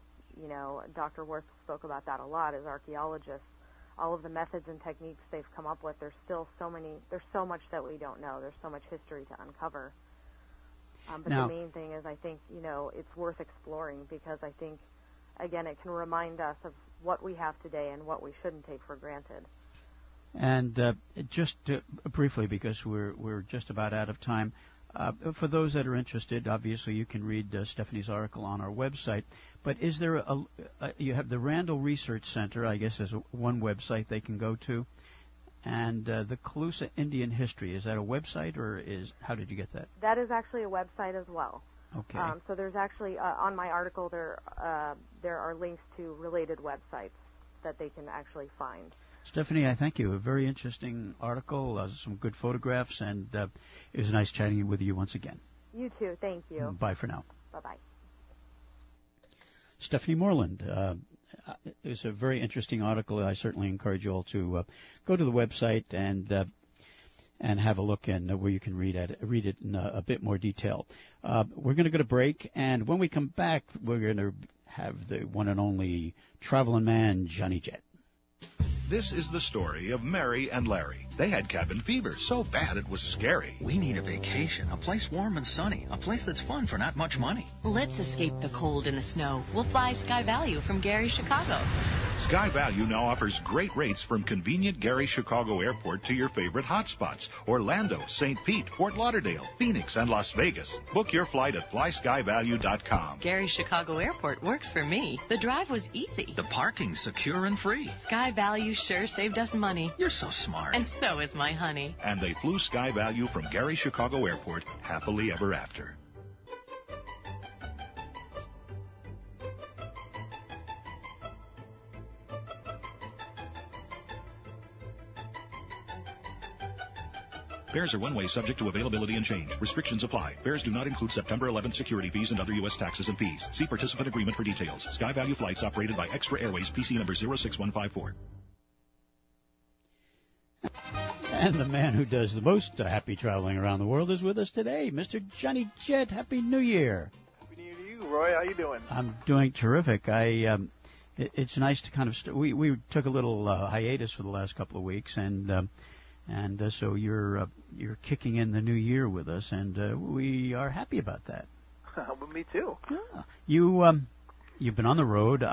I: Dr. Worth spoke about that a lot as archaeologists. All of the methods and techniques they've come up with, there's so much that we don't know. There's so much history to uncover. But the main thing is I think, it's worth exploring because I think, again, it can remind us of what we have today and what we shouldn't take for granted.
B: And just briefly, because we're just about out of time, for those that are interested, obviously you can read Stephanie's article on our website. But is there you have the Randall Research Center, I guess, is one website they can go to, and the Calusa Indian History. Is that a website, or how did you get that?
I: That is actually a website as well.
B: Okay.
I: So there's actually on my article there are links to related websites that they can actually find.
B: Stephanie, I thank you. A very interesting article, some good photographs, and it was nice chatting with you once again.
I: You too. Thank you.
B: Bye for now.
I: Bye-bye.
B: Stephanie Moreland. It's a very interesting article. I certainly encourage you all to go to the website and have a look and where you can read it in a bit more detail. We're going to go to break, and when we come back, we're going to have the one and only traveling man, Johnny Jet.
C: This is the story of Mary and Larry. They had cabin fever so bad it was scary.
D: We need a vacation, a place warm and sunny, a place that's fun for not much money.
E: Let's escape the cold and the snow. We'll fly Sky Value from Gary, Chicago.
C: Sky Value now offers great rates from convenient Gary Chicago Airport to your favorite hotspots: Orlando, St. Pete, Fort Lauderdale, Phoenix, and Las Vegas. Book your flight at flyskyvalue.com.
E: Gary Chicago Airport works for me. The drive was easy.
D: The parking's secure and free.
E: Sky Value sure saved us money.
D: You're so smart.
E: And so is my honey.
C: And they flew Sky Value from Gary Chicago Airport happily ever after. Fares are one-way, subject to availability and change. Restrictions apply. Fares do not include September 11th security fees and other U.S. taxes and fees. See participant agreement for details. Sky Value flights operated by Extra Airways, PC number 06154.
B: And the man who does the most happy traveling around the world is with us today, Mr. Johnny Jet. Happy New Year.
J: Happy New Year to you, Roy. How you doing?
B: I'm doing terrific. It's nice to kind of we took a little hiatus for the last couple of weeks, and so you're kicking in the new year with us, and we are happy about that.
J: Well, me too.
B: Yeah. You've been on the road.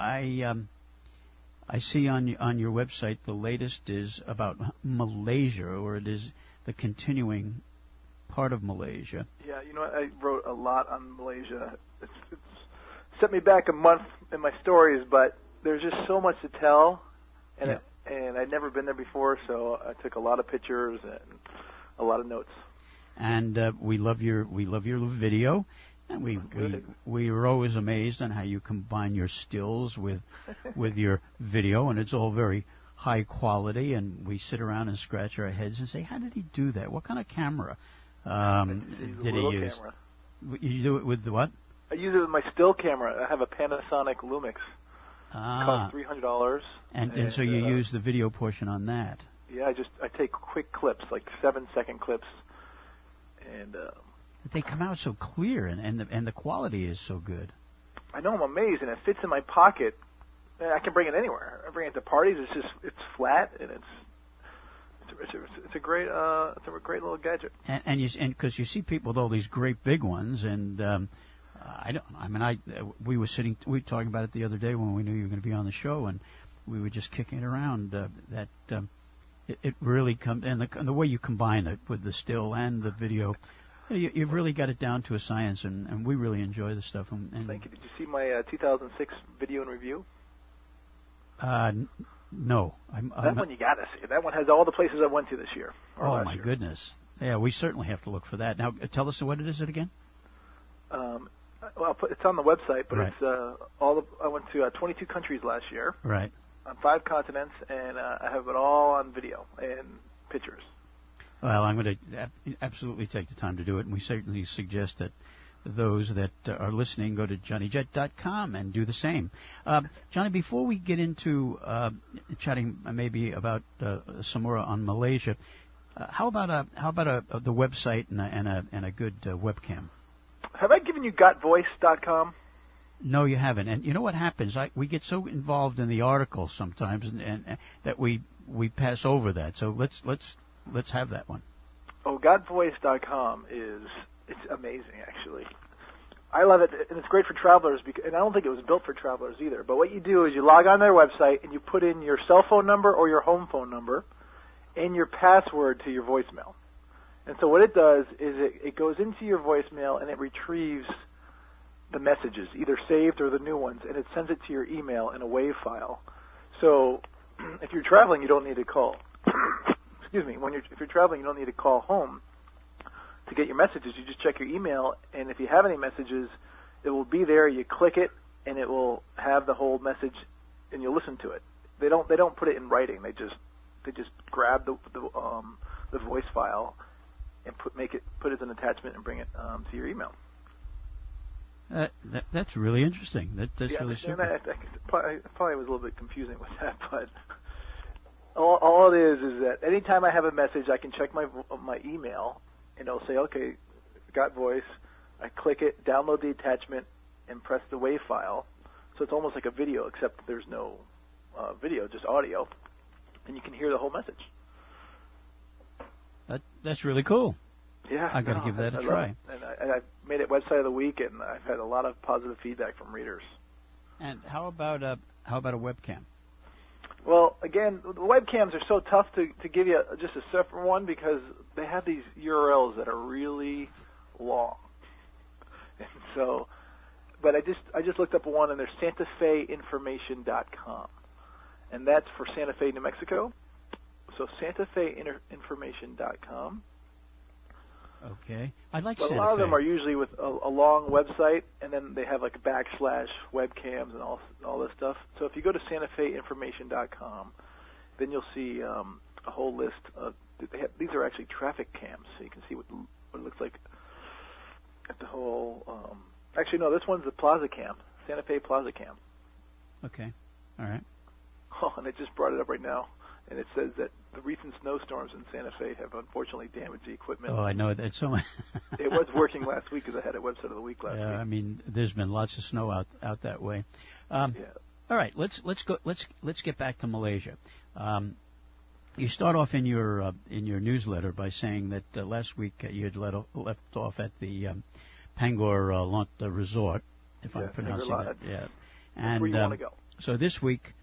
B: I see on your website the latest is about Malaysia, or it is the continuing part of Malaysia.
J: Yeah, I wrote a lot on Malaysia. It's set me back a month in my stories, but there's just so much to tell, and I'd never been there before, so I took a lot of pictures and a lot of notes.
B: And we love your video. And we were always amazed on how you combine your stills with your video, and it's all very high quality. And we sit around and scratch our heads and say, how did he do that? What kind of camera did he use?
J: Camera.
B: You do it with the what?
J: I use it with my still camera. I have a Panasonic Lumix. It costs $300.
B: And so you use the video portion on that.
J: Yeah, I take quick clips, like 7-second clips, and.
B: They come out so clear, and the quality is so good.
J: I know, I'm amazed, and it fits in my pocket. I can bring it anywhere. I bring it to parties. It's flat, and it's a great little gadget.
B: And because you see people with all these great big ones, and we were talking about it the other day when we knew you were going to be on the show, and we were just kicking it around it really comes, and the way you combine it with the still and the video. You've really got it down to a science, and we really enjoy the stuff. And
J: thank you. Did you see my 2006 video and review?
B: No.
J: That one you got to see. That one has all the places I went to this year.
B: Oh, my goodness. Yeah, we certainly have to look for that. Now, tell us what it is again.
J: Well, it's on the website, but
B: right.
J: It's I went to 22 countries last year.
B: Right.
J: On 5 continents, and I have it all on video and pictures.
B: Well, I'm going to absolutely take the time to do it, and we certainly suggest that those that are listening go to JohnnyJet.com and do the same. Johnny, before we get into chatting maybe about some more on Malaysia, how about the website and a good webcam?
J: Have I given you GotVoice.com?
B: No, you haven't. And you know what happens? We get so involved in the article sometimes, and that we pass over that. So let's have that one.
J: Oh, GotVoice.com it's amazing, actually. I love it, and it's great for travelers, and I don't think it was built for travelers either. But what you do is you log on their website, and you put in your cell phone number or your home phone number and your password to your voicemail. And so what it does is it goes into your voicemail, and it retrieves the messages, either saved or the new ones, and it sends it to your email in a WAV file. So if you're traveling, you don't need to call. Excuse me. If you're traveling, you don't need to call home to get your messages. You just check your email, and if you have any messages, it will be there. You click it, and it will have the whole message, and you listen to it. They don't put it in writing. They just grab the voice file and put it as an attachment and bring it to your email.
B: That's really interesting. That's really super.
J: I probably was a little bit confusing with that, but all it is that anytime I have a message, I can check my email, and it'll say, okay, got voice. I click it, download the attachment, and press the WAV file. So it's almost like a video, except there's no video, just audio, and you can hear the whole message.
B: That's really cool.
J: Yeah,
B: I got to give that a try.
J: And I've made it website of the week, and I've had a lot of positive feedback from readers.
B: And how about a webcam?
J: Well, again, the webcams are so tough to give you just a separate one because they have these URLs that are really long. And so, but I just looked up one, and there's SantaFeInformation.com, and that's for Santa Fe, New Mexico. So SantaFeInformation.com.
B: Okay, I'd like.
J: But a lot of them are usually with a long website, and then they have like / webcams and all this stuff. So if you go to SantaFeInformation.com, then you'll see a whole list of. These are actually traffic cams, so you can see what it looks like at the whole. Actually, no, this one's the Plaza Cam, Santa Fe Plaza Cam.
B: Okay, all right.
J: Oh, and I just brought it up right now. And it says that the recent snowstorms in Santa Fe have unfortunately damaged the equipment.
B: Oh, I know that so much.
J: It was working last week because I had a website of the week last week.
B: I mean, there's been lots of snow out that way. All right, let's get back to Malaysia. You start off in your newsletter by saying that last week you had left off at the Pangor Lant Resort, if I'm pronouncing that. Yeah, and
J: where you want to go.
B: So this week.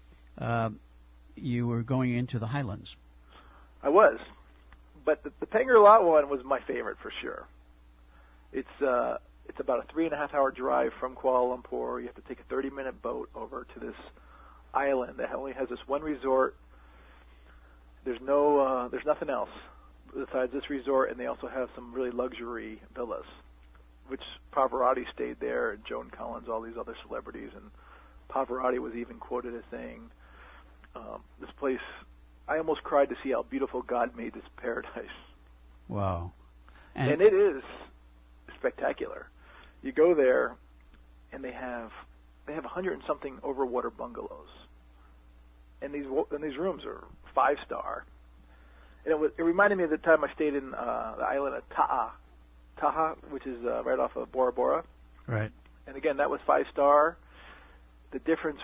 B: You were going into the Highlands.
J: I was, but the Pangor Lat one was my favorite for sure. It's about a 3.5-hour drive from Kuala Lumpur. You have to take a 30-minute boat over to this island that only has this one resort. There's nothing else besides this resort, and they also have some really luxury villas, which Pavarotti stayed there, and Joan Collins, all these other celebrities, and Pavarotti was even quoted as saying. This place, I almost cried to see how beautiful God made this paradise.
B: Wow.
J: And it is spectacular. You go there, and they have 100 and something overwater bungalows. And these rooms are 5-star. And it reminded me of the time I stayed in the island of Taha, which is right off of Bora Bora.
B: Right.
J: And again, that was 5-star. The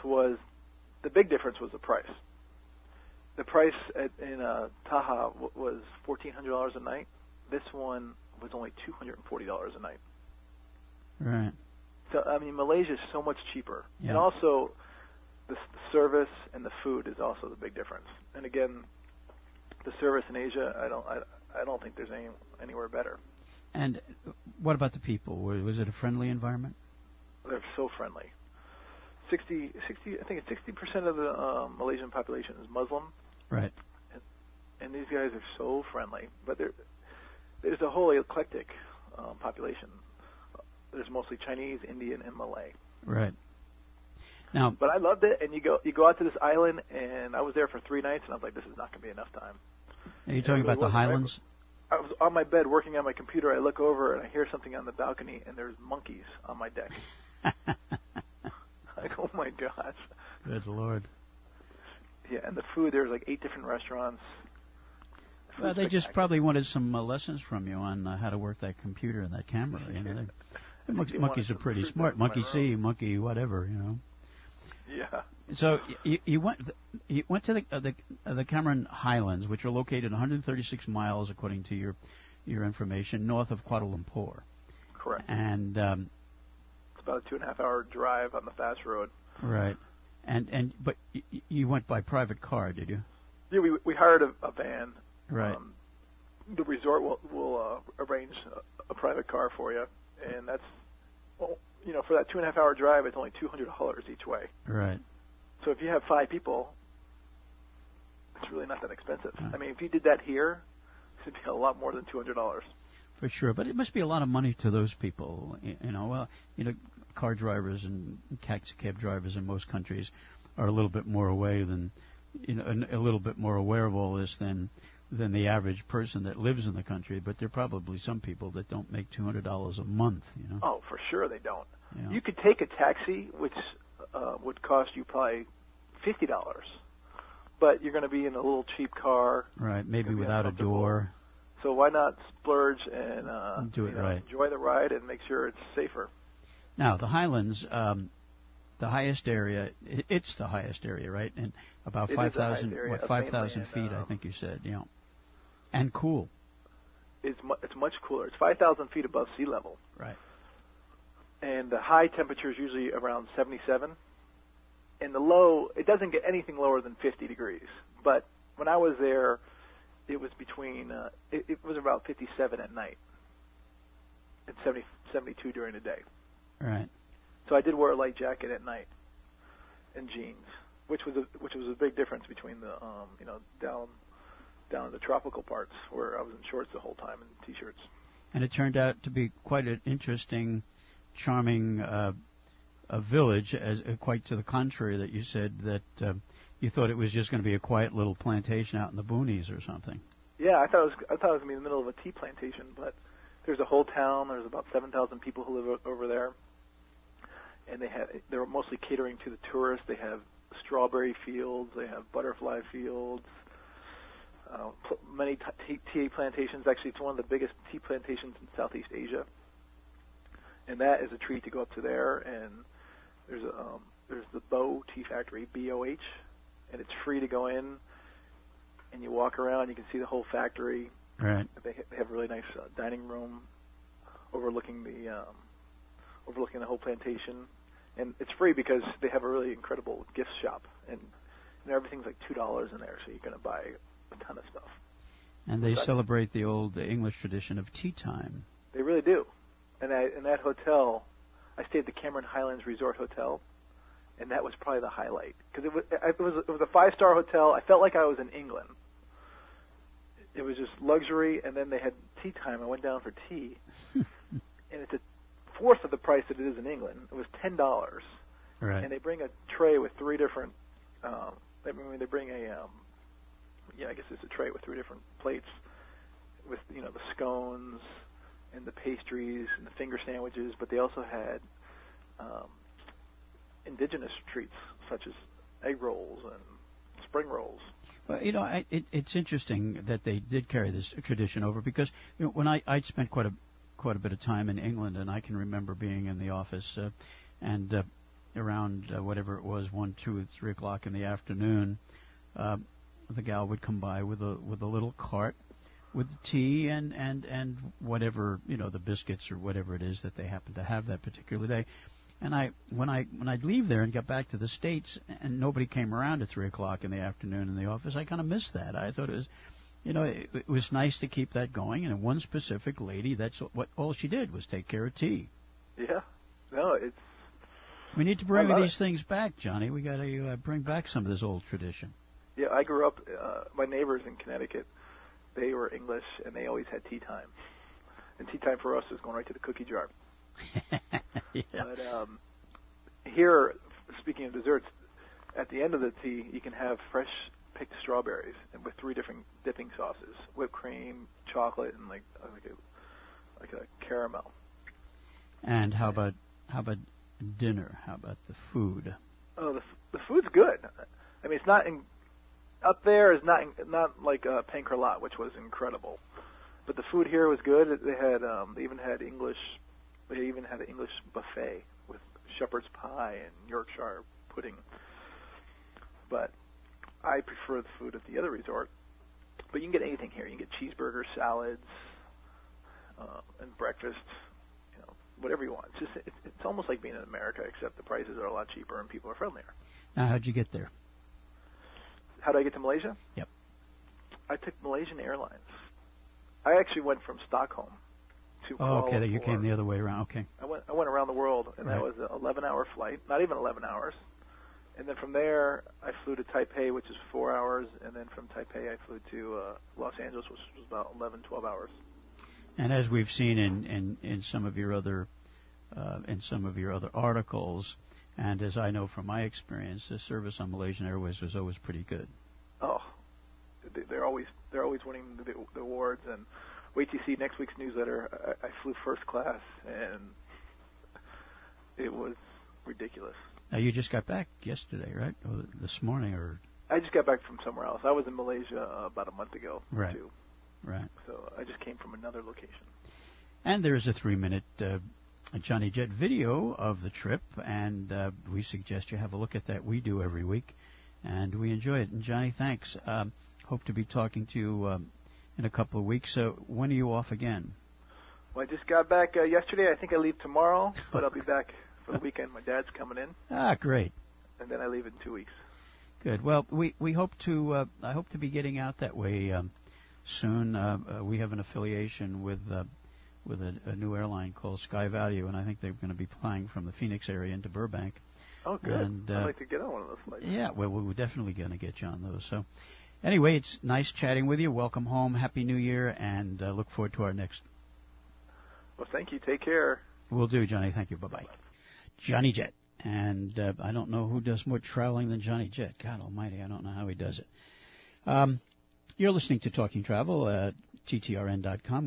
J: big difference was the price. The price in Taha was $1,400 a night. This one was only $240 a night.
B: Right.
J: So I mean, Malaysia is so much cheaper,
B: yeah.
J: And also the service and the food is also the big difference. And again, the service in Asia, I don't think there's anywhere better.
B: And what about the people? Was it a friendly environment?
J: They're so friendly. 60, I think it's 60% of the Malaysian population is Muslim.
B: Right.
J: And these guys are so friendly. But there's a whole eclectic population. There's mostly Chinese, Indian, and Malay.
B: Right. Now,
J: but I loved it. And you go out to this island, and I was there for 3 nights, and I was like, this is not going to be enough time.
B: Are you talking about the Highlands?
J: I was on my bed working on my computer. I look over and I hear something on the balcony, and there's monkeys on my deck. Like, oh my gosh.
B: Good Lord.
J: Yeah, and the food, there's like 8 different restaurants.
B: Well, they just probably wanted some lessons from you on how to work that computer and that camera. You know, monkeys are pretty smart. Monkey see, monkey whatever. You know.
J: Yeah.
B: So you went to the Cameron Highlands, which are located 136 miles, according to your information, north of Kuala Lumpur.
J: Correct.
B: And
J: it's about a 2.5-hour drive on the fast road.
B: Right. But you went by private car, did you?
J: Yeah, we hired a van.
B: Right.
J: The resort will arrange a private car for you, and that's, well, you know, for that 2.5-hour drive, it's only $200 each way.
B: Right.
J: So if you have 5 people, it's really not that expensive.
B: Right.
J: I mean, if you did that here, it'd be a lot more than $200.
B: For sure, but it must be a lot of money to those people. You know, well, you know, car drivers and taxi cab drivers in most countries are a little bit more aware than, you know, a little bit more aware of all this than the average person that lives in the country. But there are probably some people that don't make $200 a month. You know.
J: Oh, for sure they don't.
B: Yeah.
J: You could take a taxi, which would cost you probably $50, but you're going to be in a little cheap car.
B: Right, maybe without a door.
J: So why not splurge and
B: do it right?
J: Enjoy the ride and make sure it's safer.
B: Now, the Highlands, the highest area, it's the highest area, right? And about 5,000 feet, I think you said, yeah. And cool.
J: It's much cooler. It's 5,000 feet above sea level.
B: Right.
J: And the high temperature is usually around 77. And the low, it doesn't get anything lower than 50 degrees. But when I was there, it was between, it was about 57 at night and 72 during the day.
B: Right.
J: So I did wear a light jacket at night and jeans, which was a big difference between the, down in the tropical parts where I was in shorts the whole time and t-shirts.
B: And it turned out to be quite an interesting, charming a village, as quite to the contrary that you said that you thought it was just going to be a quiet little plantation out in the boonies or something.
J: Yeah, I thought it was going to be in the middle of a tea plantation, but there's a whole town. There's about 7,000 people who live over there, and they're mostly catering to the tourists. They have strawberry fields. They have butterfly fields. Many tea plantations. Actually, it's one of the biggest tea plantations in Southeast Asia, and that is a treat to go up to there. And there's the Bo Tea Factory, BOH, and it's free to go in. And you walk around, you can see the whole factory.
B: Right.
J: They have a really nice dining room overlooking the whole plantation, and it's free because they have a really incredible gift shop, and everything's like $2 in there, so you're going to buy a ton of stuff.
B: And they celebrate the old English tradition of tea time.
J: They really do. And in that hotel, I stayed at the Cameron Highlands Resort Hotel, and that was probably the highlight because it was a 5-star hotel. I felt like I was in England. It was just luxury, and then they had tea time. I went down for tea, and it's a fourth of the price that it is in England. It was $10.
B: Right.
J: And they bring a tray with 3 different. They bring a. I guess it's a tray with 3 different plates, with the scones and the pastries and the finger sandwiches. But they also had indigenous treats such as egg rolls and spring rolls.
B: Well, it's interesting that they did carry this tradition over because when I'd spent quite a bit of time in England, and I can remember being in the office and around whatever it was, 1, 2, 3 o'clock in the afternoon, the gal would come by with a little cart with the tea and whatever the biscuits or whatever it is that they happen to have that particular day. And when I'd leave there and get back to the States and nobody came around at 3 o'clock in the afternoon in the office, I kind of missed that. I thought it was, it was nice to keep that going. And one specific lady, that's what all she did was take care of tea.
J: Yeah, no, it's.
B: We need to bring these things back, Johnny. We got to bring back some of this old tradition.
J: Yeah, I grew up. My neighbors in Connecticut, they were English, and they always had tea time. And tea time for us is going right to the cookie jar.
B: Yeah.
J: But here, speaking of desserts, at the end of the tea, you can have fresh picked strawberries and with 3 different dipping sauces: whipped cream, chocolate, and like a caramel.
B: And how about dinner? How about the food?
J: Oh, the food's good. I mean, it's not up there is not like Pain-Crolat, which was incredible, but the food here was good. They even had an English buffet with shepherd's pie and Yorkshire pudding. But I prefer the food at the other resort. But you can get anything here. You can get cheeseburgers, salads, and breakfast. Whatever you want. It's almost like being in America, except the prices are a lot cheaper and people are friendlier.
B: Now, how'd you get there?
J: How did I get to Malaysia?
B: Yep.
J: I took Malaysian Airlines. I actually went from Stockholm to Kuala
B: okay,
J: Lumpur.
B: You came the other way around. Okay.
J: I went around the world, and that was an 11-hour flight. Not even 11 hours. And then from there, I flew to Taipei, which is 4 hours, and then from Taipei, I flew to Los Angeles, which was about 11, 12 hours.
B: And as we've seen in some of your other articles, and as I know from my experience, the service on Malaysian Airways was always pretty good.
J: Oh, they're always winning the awards. And wait till you see next week's newsletter. I flew first class, and it was ridiculous.
B: Now you just got back yesterday, right? Or this morning, or?
J: I just got back from somewhere else. I was in Malaysia about a month ago.
B: Right.
J: Too.
B: Right.
J: So I just came from another location.
B: And there's a 3-minute Johnny Jet video of the trip, and we suggest you have a look at that. We do every week, and we enjoy it. And Johnny, thanks. Hope to be talking to you in a couple of weeks. So when are you off again?
J: Well, I just got back yesterday. I think I leave tomorrow, but I'll be back for the weekend. My dad's coming in.
B: Ah, great.
J: And then I leave in 2 weeks.
B: Good. Well, we hope to. I hope to be getting out that way soon. We have an affiliation with a new airline called Sky Value, and I think they're going to be flying from the Phoenix area into Burbank.
J: Oh, good.
B: And,
J: I'd like to get on one of those flights.
B: Yeah, well, we're definitely going to get you on those. So, anyway, it's nice chatting with you. Welcome home. Happy New Year, and look forward to our next.
J: Well, thank you. Take care.
B: Will do, Johnny. Thank you. Bye-bye. Johnny Jet. And I don't know who does more traveling than Johnny Jet. God almighty, I don't know how he does it. You're listening to Talking Travel at TTRN.com.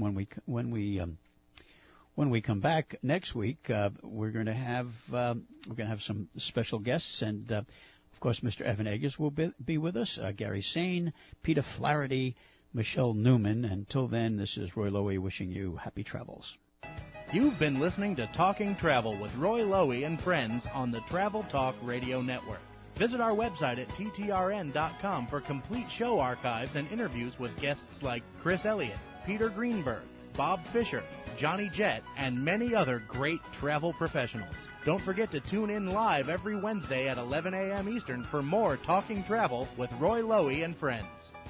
B: When we come back next week, we're going to have some special guests, and of course, Mr. Evan Eggers will be with us. Gary Sane, Peter Flaherty, Michelle Newman. Until then, this is Roy Lowy wishing you happy travels.
A: You've been listening to Talking Travel with Roy Lowy and friends on the Travel Talk Radio Network. Visit our website at TTRN.com for complete show archives and interviews with guests like Chris Elliott, Peter Greenberg, Bob Fisher, Johnny Jet, and many other great travel professionals. Don't forget to tune in live every Wednesday at 11 a.m. Eastern for more Talking Travel with Roy Lowy and friends.